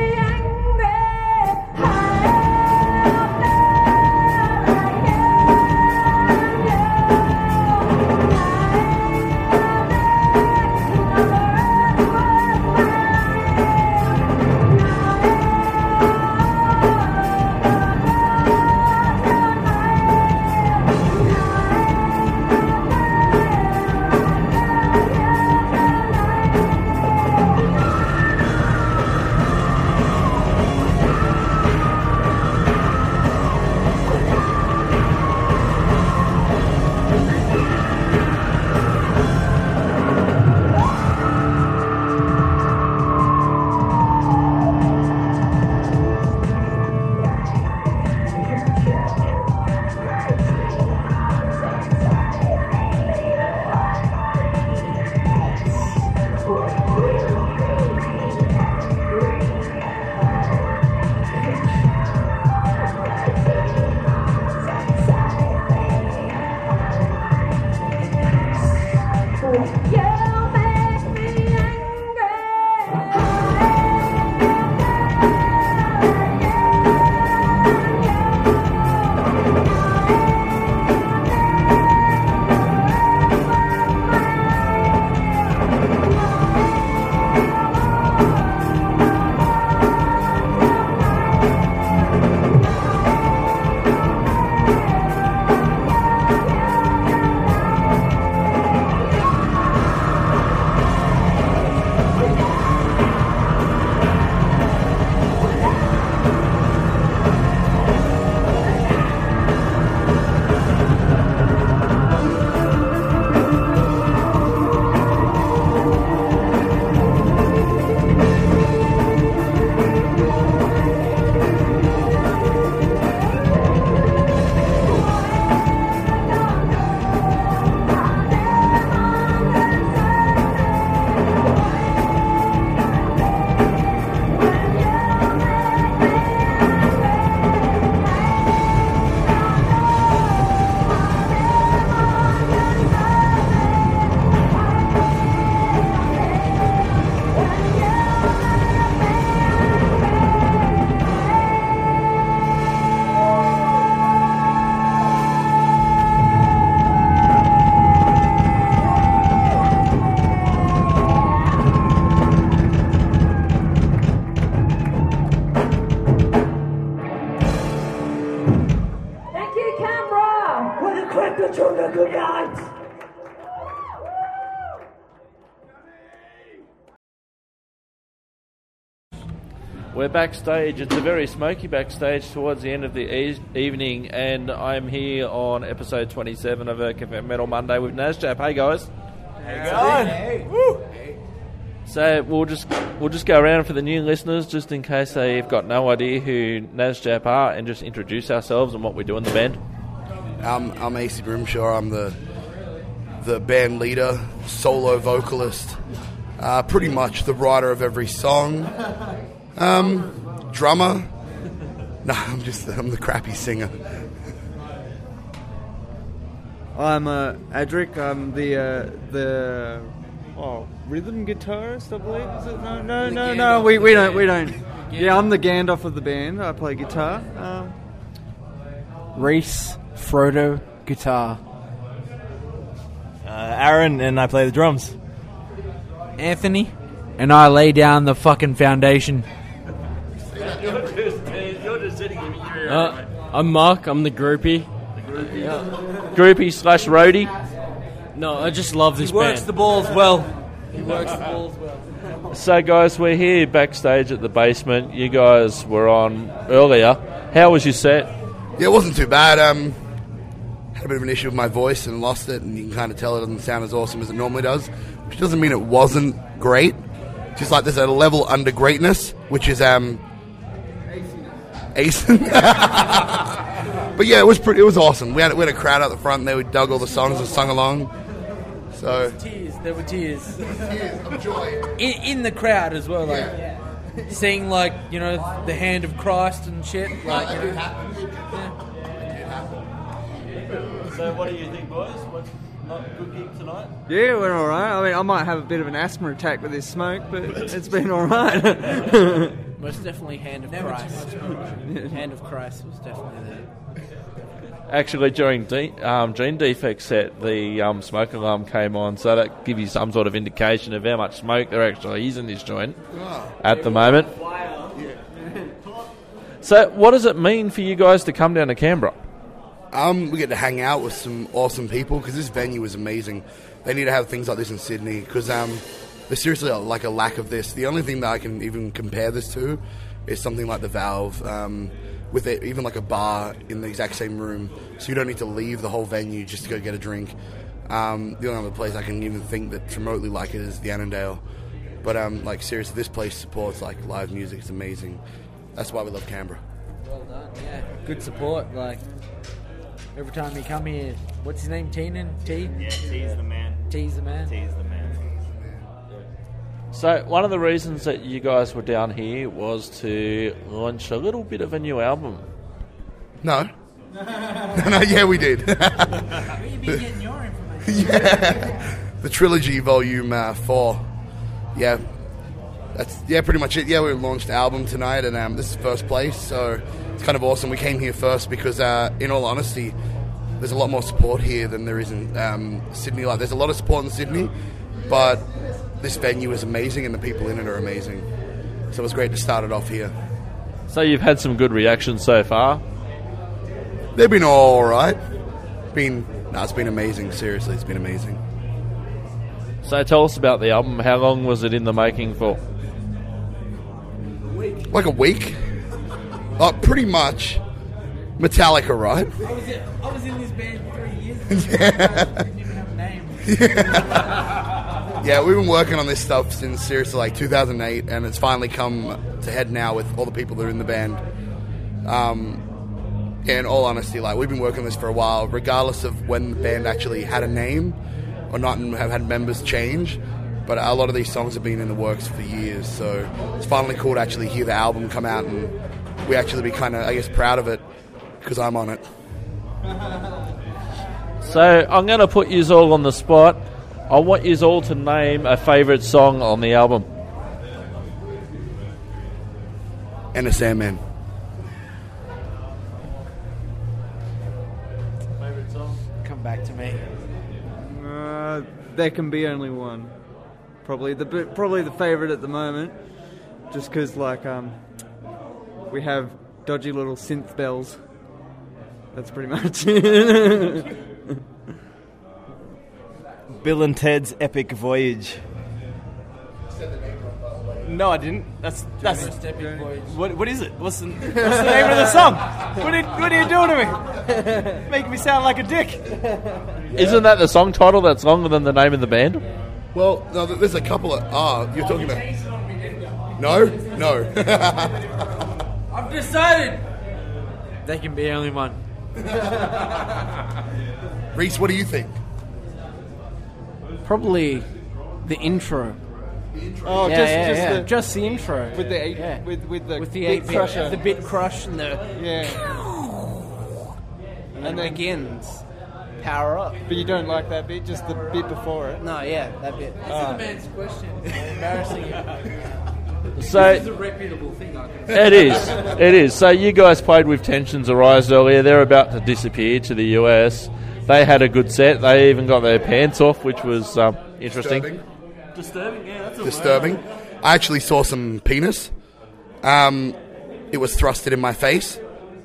a good night. We're backstage. It's a very smoky backstage towards the end of the e- evening, and I'm here on episode twenty-seven of Urca Metal Monday with Nasjap. Hey guys. Hey. Woo. So we'll just we'll just go around for the new listeners, just in case they've got no idea who Nasjap are, and just introduce ourselves and what we do in the band. Um, I'm A C Grimshaw. I'm the the band leader, solo vocalist, uh, pretty much the writer of every song. Um, drummer. No, I'm just I'm the crappy singer. I'm uh, Adric. I'm the uh, the oh rhythm guitarist, I believe. Is it? No, no, no, no. We we don't we don't. Yeah, I'm the Gandalf of the band. I play guitar. Um, Reese, Frodo, guitar. Uh, Aaron, and I play the drums. Anthony, and I lay down the fucking foundation. You're just, you're just sitting in your uh, I'm Mark, I'm the groupie. The groupie. Yeah. Groupie slash roadie. No, I just love this he works band. the balls well. He works the balls well. So guys, we're here backstage at the basement. You guys were on earlier. How was your set? Yeah, it wasn't too bad. Um, had a bit of an issue with my voice and lost it, and you can kind of tell it doesn't sound as awesome as it normally does, which doesn't mean it wasn't great. Just like there's a level under greatness, which is um, Ace. But yeah, it was pretty. It was awesome. We had we had a crowd out the front, and they dug all the songs and sung along. So tears, there were tears. Tears of joy in, in the crowd as well, like yeah. Seeing like you know the hand of Christ and shit. Like, that you did know. happen. That did happen. So what do you think, boys? What's not a good gig tonight? yeah, we're all right. I mean, I might have a bit of an asthma attack with this smoke, but it's been all right. Most definitely hand of Never Christ. Hand of Christ was definitely there. Actually, during de- um, Gene Defect's set, the um, smoke alarm came on, so that gives you some sort of indication of how much smoke there actually is in this joint oh. at the moment. So, what does it mean for you guys to come down to Canberra? Um, we get to hang out with some awesome people because this venue is amazing. They need to have things like this in Sydney because um, there's seriously like a lack of this. The only thing that I can even compare this to is something like the Valve. Um, with it, even like a bar in the exact same room, so you don't need to leave the whole venue just to go get a drink. Um, the only other place I can even think that's remotely like it is the Annandale. But um, like seriously, this place supports like live music. It's amazing. That's why we love Canberra. Well done, yeah. Good support. Like every time you come here, what's his name? Teenan? T? Yeah, T's the man. T's the man. T's the man. So, one of the reasons that you guys were down here was to launch a little bit of a new album. No. no, no, yeah, we did. Where you been getting your information? Yeah. The Trilogy Volume uh, four. Yeah. That's yeah, pretty much it. Yeah, we launched the album tonight, and um, this is first place, so it's kind of awesome. We came here first because, uh, in all honesty, there's a lot more support here than there is in um, Sydney. Like, there's a lot of support in Sydney, but this venue is amazing and the people in it are amazing. So it was great to start it off here. So you've had some good reactions so far? They've been all right. Been, no, it's been amazing. Seriously, it's been amazing. So tell us about the album. How long was it in the making for? Like a week? Oh, pretty much. Metallica, right? I was in, I was in this band for three years. Yeah. I didn't even have a name. Yeah. Yeah, we've been working on this stuff since seriously like two thousand eight, and it's finally come to head now with all the people that are in the band. Um, yeah, in all honesty, like we've been working on this for a while, regardless of when the band actually had a name or not, and have had members change. But a lot of these songs have been in the works for years, so it's finally cool to actually hear the album come out, and we actually be kind of, I guess, proud of it because I'm on it. So I'm going to put you all on the spot. I want you all to name a favourite song on the album. Enter Sandman. Favourite song? Come back to me. Uh, there can be only one. Probably the probably the favourite at the moment, just because like um, we have dodgy little synth bells. That's pretty much it. Bill and Ted's Epic Voyage. No, I didn't. That's that's. What what is it? What's the, what's the name of the song? What are, what are you doing to me? Making me sound like a dick. Isn't that the song title that's longer than the name of the band? Well, no, there's a couple of... Ah, you're talking about... No? No. I've decided they can be only one. Reese, what do you think? Probably the intro. Oh, yeah, just yeah, just yeah. the just the intro with the eight, yeah. with with the with the bit eight crusher, bit, the bit crush and the yeah, and then it begins. Power up. But you don't like that bit, just the bit before it. No, yeah, that bit. That's Ah. the man's question. Embarrassing you. So this is a reputable thing. I can it is. It is. So you guys played with Tensions Arise earlier. They're about to disappear to the U S. They had a good set. They even got their pants off, which was um, interesting. Disturbing. Disturbing, yeah, that's a Disturbing. I actually saw some penis. Um, it was thrusted in my face.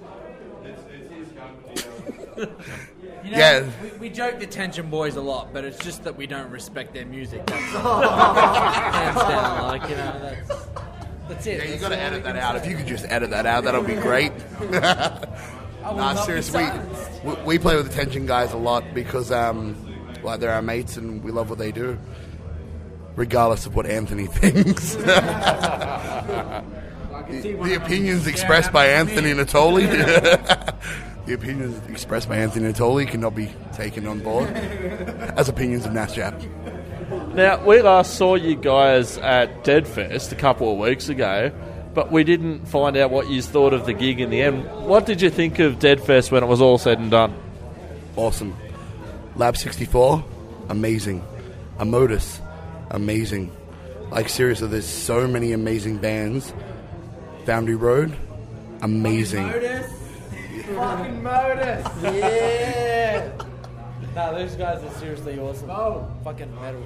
You know, Yeah. we, we joke the Tension Boys a lot, but it's just that we don't respect their music. That's hands down, like you know. That's, that's it. Yeah, you That's got to all edit we that can out. say. If you could just edit that out, that'll be great. I will Nah, not be seriously, silenced. we, we play with the Tension guys a lot because, um, like, they're our mates and we love what they do, regardless of what Anthony thinks. the, the opinions expressed by Anthony Natoli, the opinions expressed by Anthony Natoli cannot be taken on board as opinions of NASJAP. Now, we last saw you guys at Deadfest a couple of weeks ago, but we didn't find out what you thought of the gig in the end. What did you think of Deadfest when it was all said and done? Awesome. Lab sixty-four, amazing. Amotus, amazing. Like, seriously, there's so many amazing bands. Foundry Road, amazing. Modus. Fucking Modus. Yeah. No, those guys are seriously awesome. Oh, fucking metal.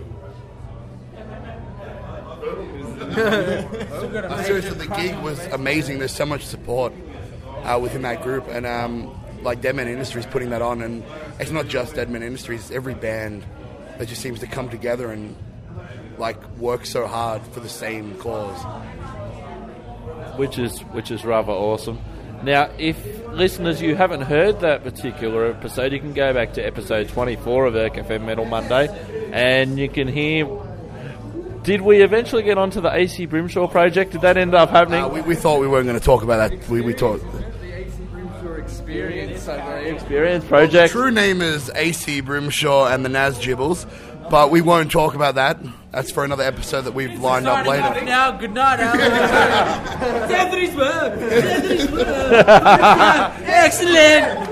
Seriously, the gig was amazing. There's so much support uh, within that group, and um, like Deadman Industries putting that on, and it's not just Deadman Industries. It's every band that just seems to come together and like work so hard for the same cause. Which is which is rather awesome. Now, if listeners, you haven't heard that particular episode, you can go back to episode twenty-four of Erk F M Metal Monday, and you can hear. Did we eventually get onto the A C Brimshaw project? Did that end up happening? Uh, we, we thought we weren't going to talk about that. We we talked. Experience, Experience project. True name is A C Brimshaw and the Naz Gibbles, but we won't talk about that. That's for another episode that we've lined up Starting later. off now, good night, Alan. It's Anthony's word. It's Anthony's word. Excellent.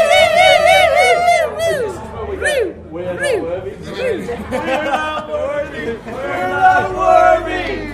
We're not worthy. We're not worthy. We're not worthy.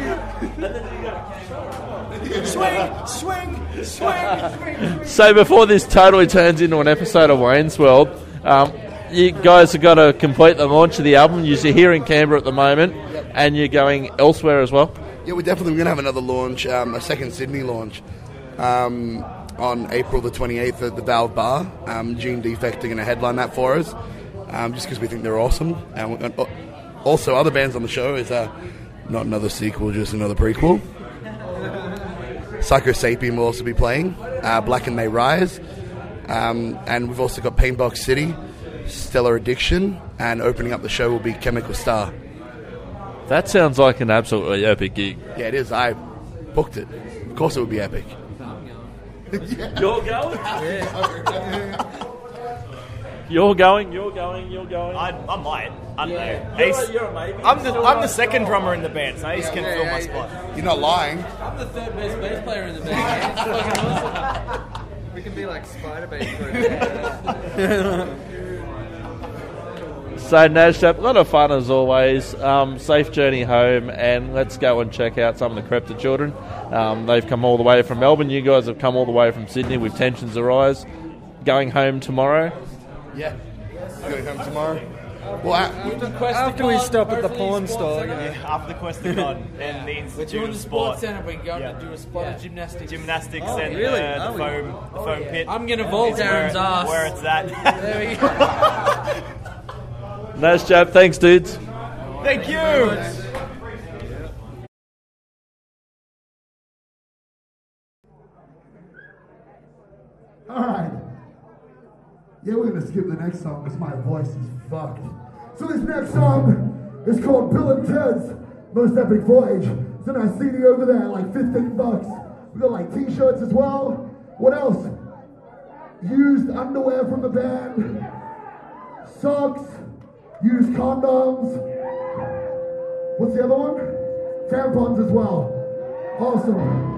Swing, swing, swing, swing. So before this totally turns into an episode of Wayne's World, um, you guys have got to complete the launch of the album. You're here in Canberra at the moment, and you're going elsewhere as well. Yeah, we're definitely going to have another launch, um, a second Sydney launch, um, on April the twenty-eighth at the Valve Bar. Um, Gene Defect are going to headline that for us, um, just because we think they're awesome. And, we, and also, other bands on the show is uh, not another sequel, just another prequel. Psycho Sapien will also be playing, uh, Black and May Rise, um, and we've also got Paintbox City, Stellar Addiction, and opening up the show will be Chemical Star. That sounds like an absolutely epic gig. Yeah, it is. I booked it. Of course it would be epic. You're going? You're going, you're going, you're going. I, I might. I don't Yeah. know. You're Ace, a- you're a maybe. I'm the Still I'm the right. second drummer in the band, so Ace can Yeah, fill yeah, my yeah. spot. You're not lying. I'm the third best bass player in the band. It's fucking awesome. We can be like Spider-Man So, NASJAP, a lot of fun as always. Um, safe journey home, and let's go and check out some of the Crepta children. Um, they've come all the way from Melbourne. You guys have come all the way from Sydney with Tensions Arise. Going home tomorrow. Yeah. Going home tomorrow. Well, I, After we stop at the porn store, you know. Yeah, after the Quest of God and the We're Institute doing of the Sport. sports centre. We're going Yeah. to do a spot of gymnastics. Gymnastics Oh, and really? uh, the Are we? foam, the Oh, foam yeah. pit. I'm gonna vault is where- Aaron's ass. Where it's at. There we go. Nice job. Thanks, dudes. Thank you. Alright. Yeah, we're gonna skip the next song because my voice is fucked. So this next song is called Bill and Ted's Most Epic Voyage. It's in our C D over there, like fifteen bucks. We got like t-shirts as well. What else? Used underwear from the band. Socks. Used condoms. What's the other one? Tampons as well. Awesome.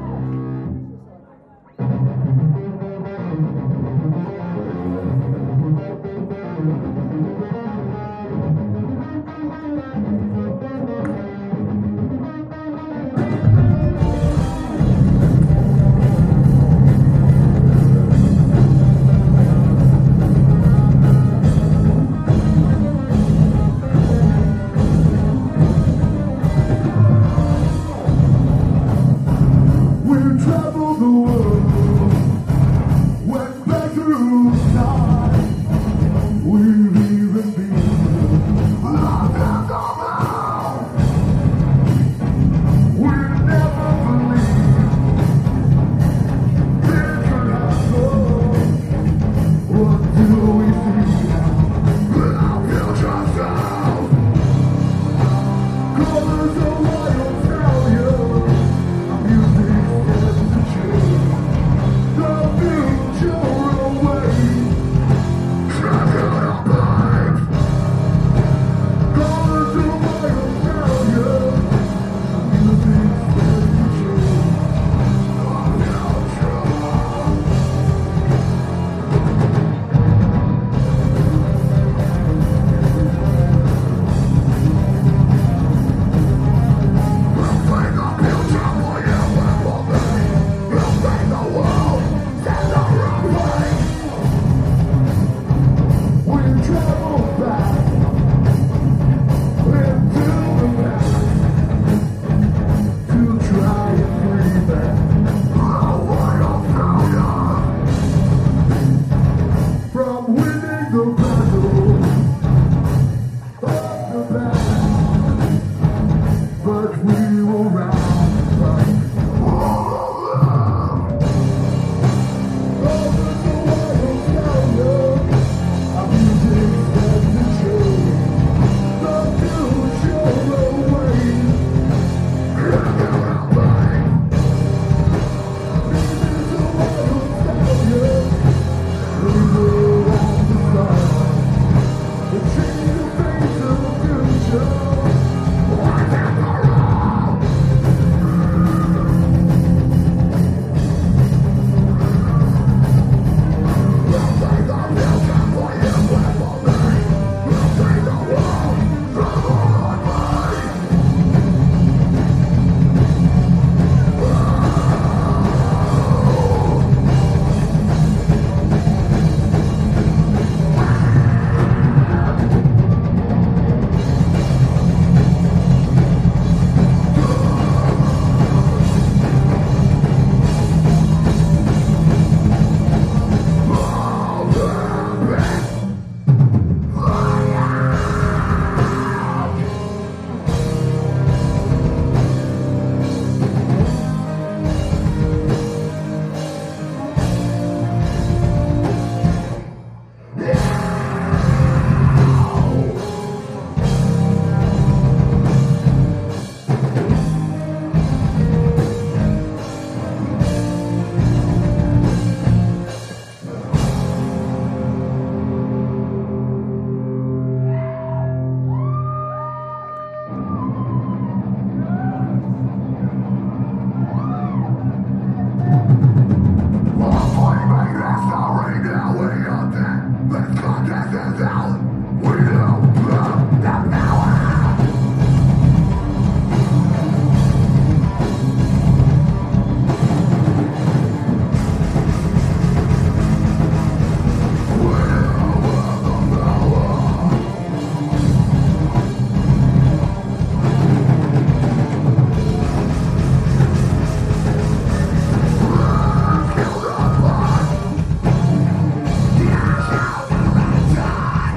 Die!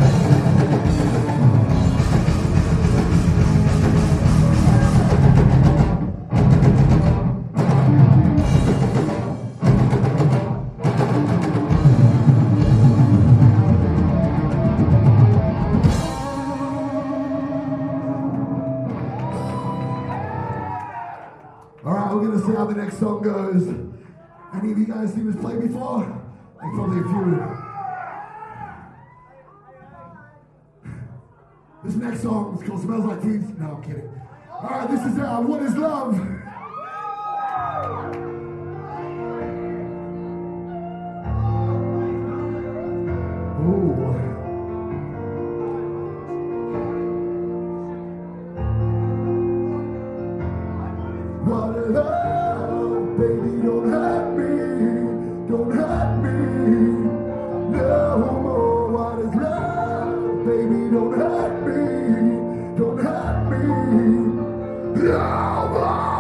how the next song goes. Any of you guys seen this play before? Like probably a few. This next song is called Smells Like Teen. No, I'm kidding. Alright, this is uh, What Is Love? Ooh. What is love? Baby, don't hurt me. Don't hurt me. No more. What is love? Baby, don't hurt me. Don't hurt me. No more.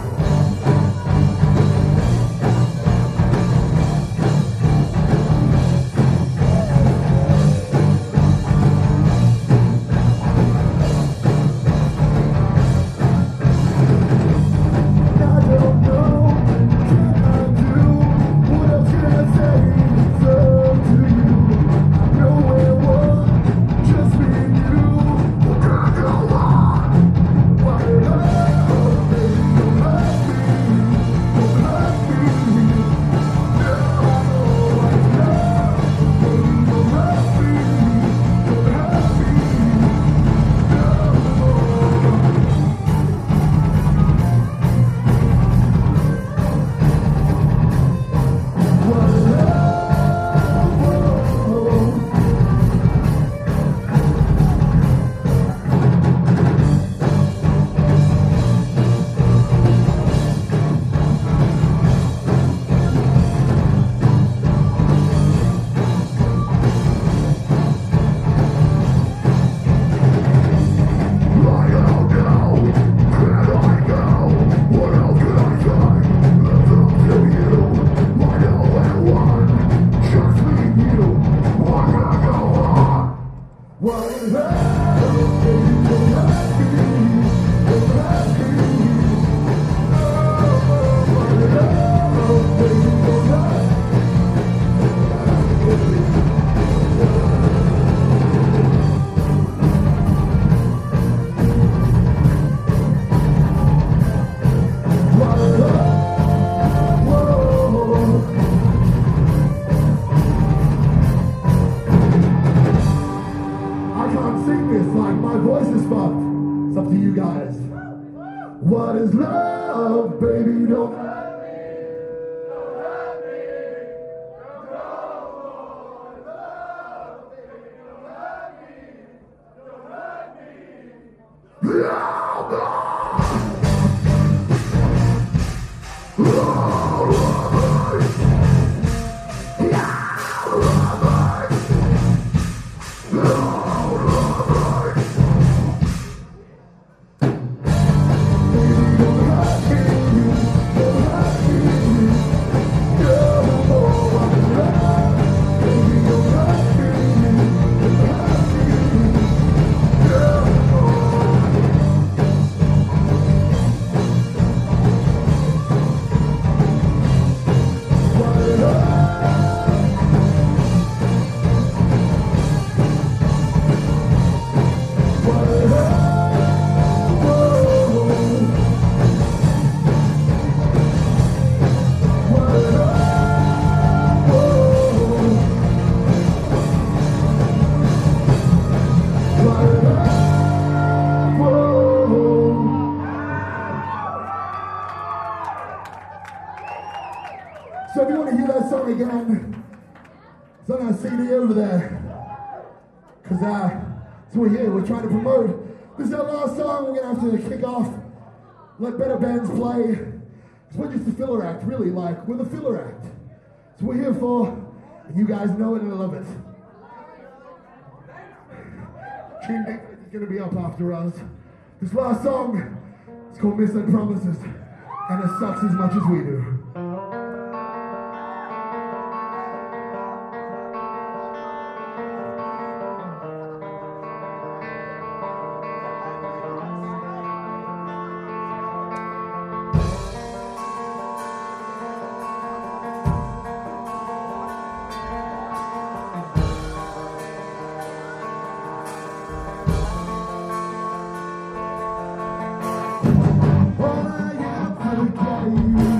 What is love, baby? Don't hurt me. Don't hurt me. Don't love, baby. Don't hurt me. Don't hurt me. So if you want to hear that song again, it's on our C D over there. Because uh, so we're here, we're trying to promote. This is our last song, we're going to have to kick off. Let better bands play. Because we're just a filler act, really, like, we're the filler act. That's what we're here for, and you guys know it and I love it. Gene Dick is going to be up after us. This last song is called Missing Promises, and it sucks as much as we do. All I have to tell you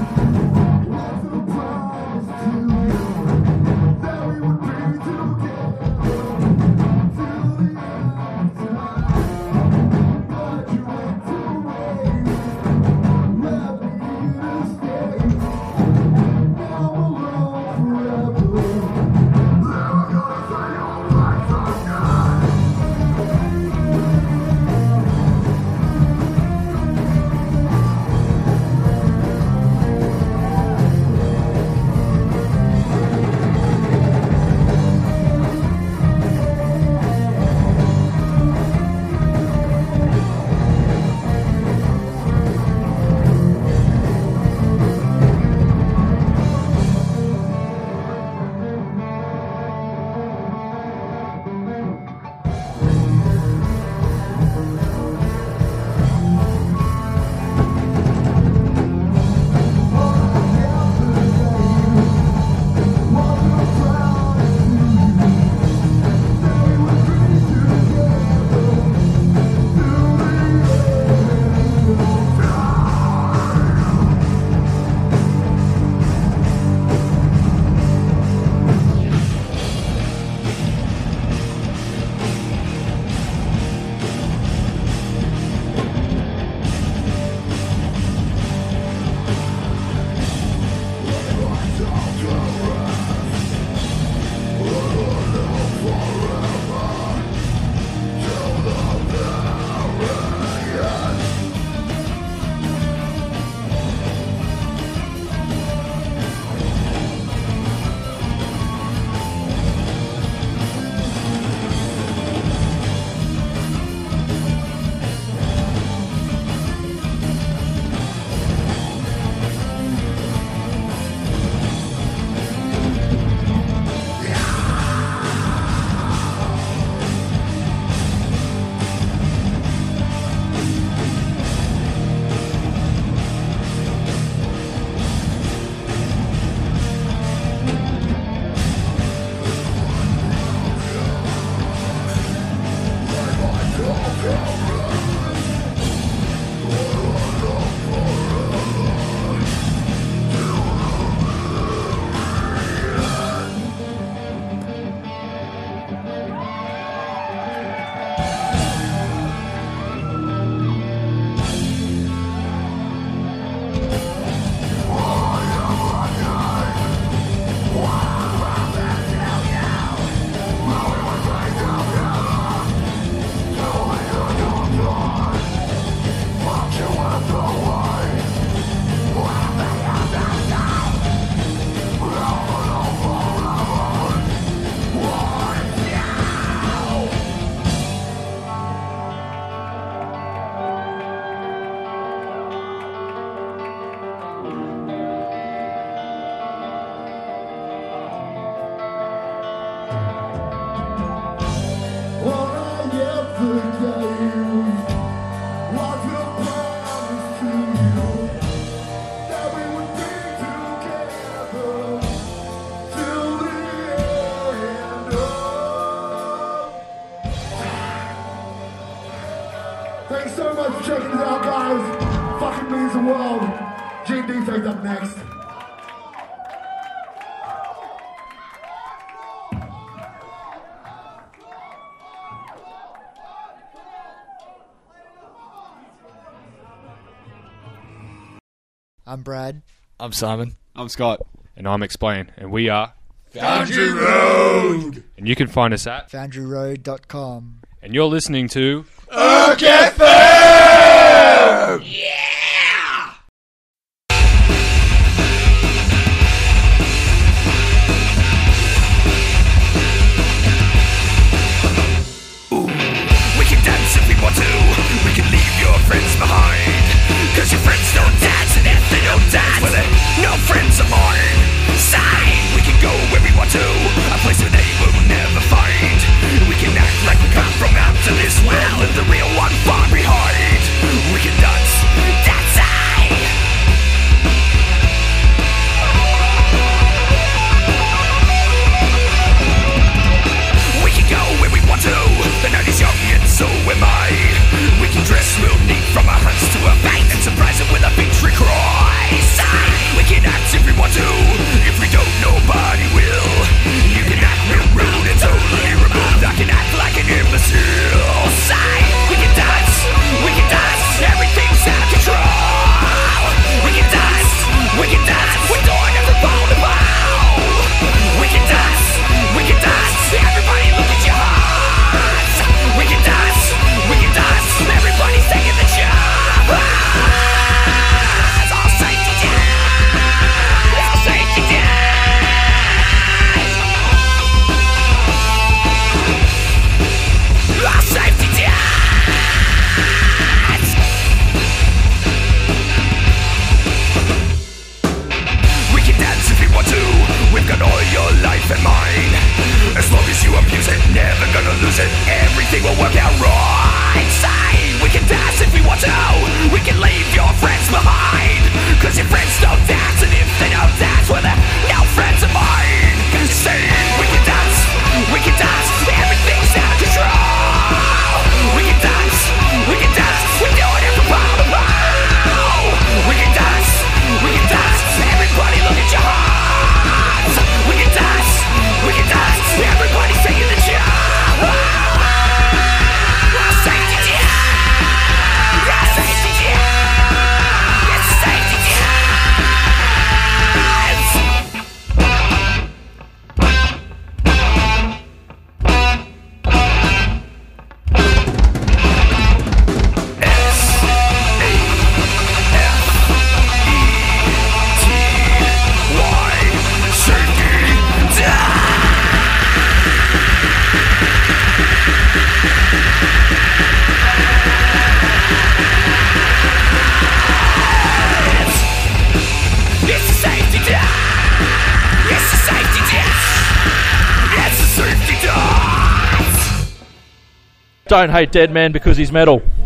Thanks so much for checking us out, guys. Fucking means the world. Gene Defect up next. I'm Brad. I'm Simon. I'm Scott. And I'm Explain. And we are Foundry Road! And you can find us at foundry road dot com. And you're listening to Erk F M! Yeah! We can dance if we want to. We can leave your friends behind. Cause your friends don't dance, and if they don't dance, well then, no friends of mine. Side, we can go where we want to. A place where they will never find. We can act like we come from after this well, and the real one far behind. We can dance, dance I. We can go where we want to. The night is young and so am I. We can dress real neat from our hearts to our feet and surprise it with a victory cry. Side, we can act if we want to. If we don't, nobody will. You can act real rude and totally removed. I can act like an imbecile. Side, we can dance, we can dance. Everything's out of control. We can dance, we can dance. We're doing every bone and bow. We can dance, we can dance. Everybody look at your hearts. We can dance, we can dance. Everybody's taking the job. All safety dance. All safety dance. All safety dance. We can dance if we want to. We've got all your life and mine. As long as you abuse it, never gonna lose it. Everything will work out right. Side, we can dance if we want to. We can leave your friends behind. Cause your friends don't dance, and if they don't dance, well they're no friends of mine. Say, we can dance, we can dance. Everything's out of control. We can dance, we can dance. We're doing it for power to power. We can dance, we can dance. Everybody look at your hearts. We can dance, we can dance. Everybody's taking the job. Safety dance. Safety dance. Safety It's a safety dance. It's a safety dance. It's a safety dance. Don't hate Dead Man because he's metal.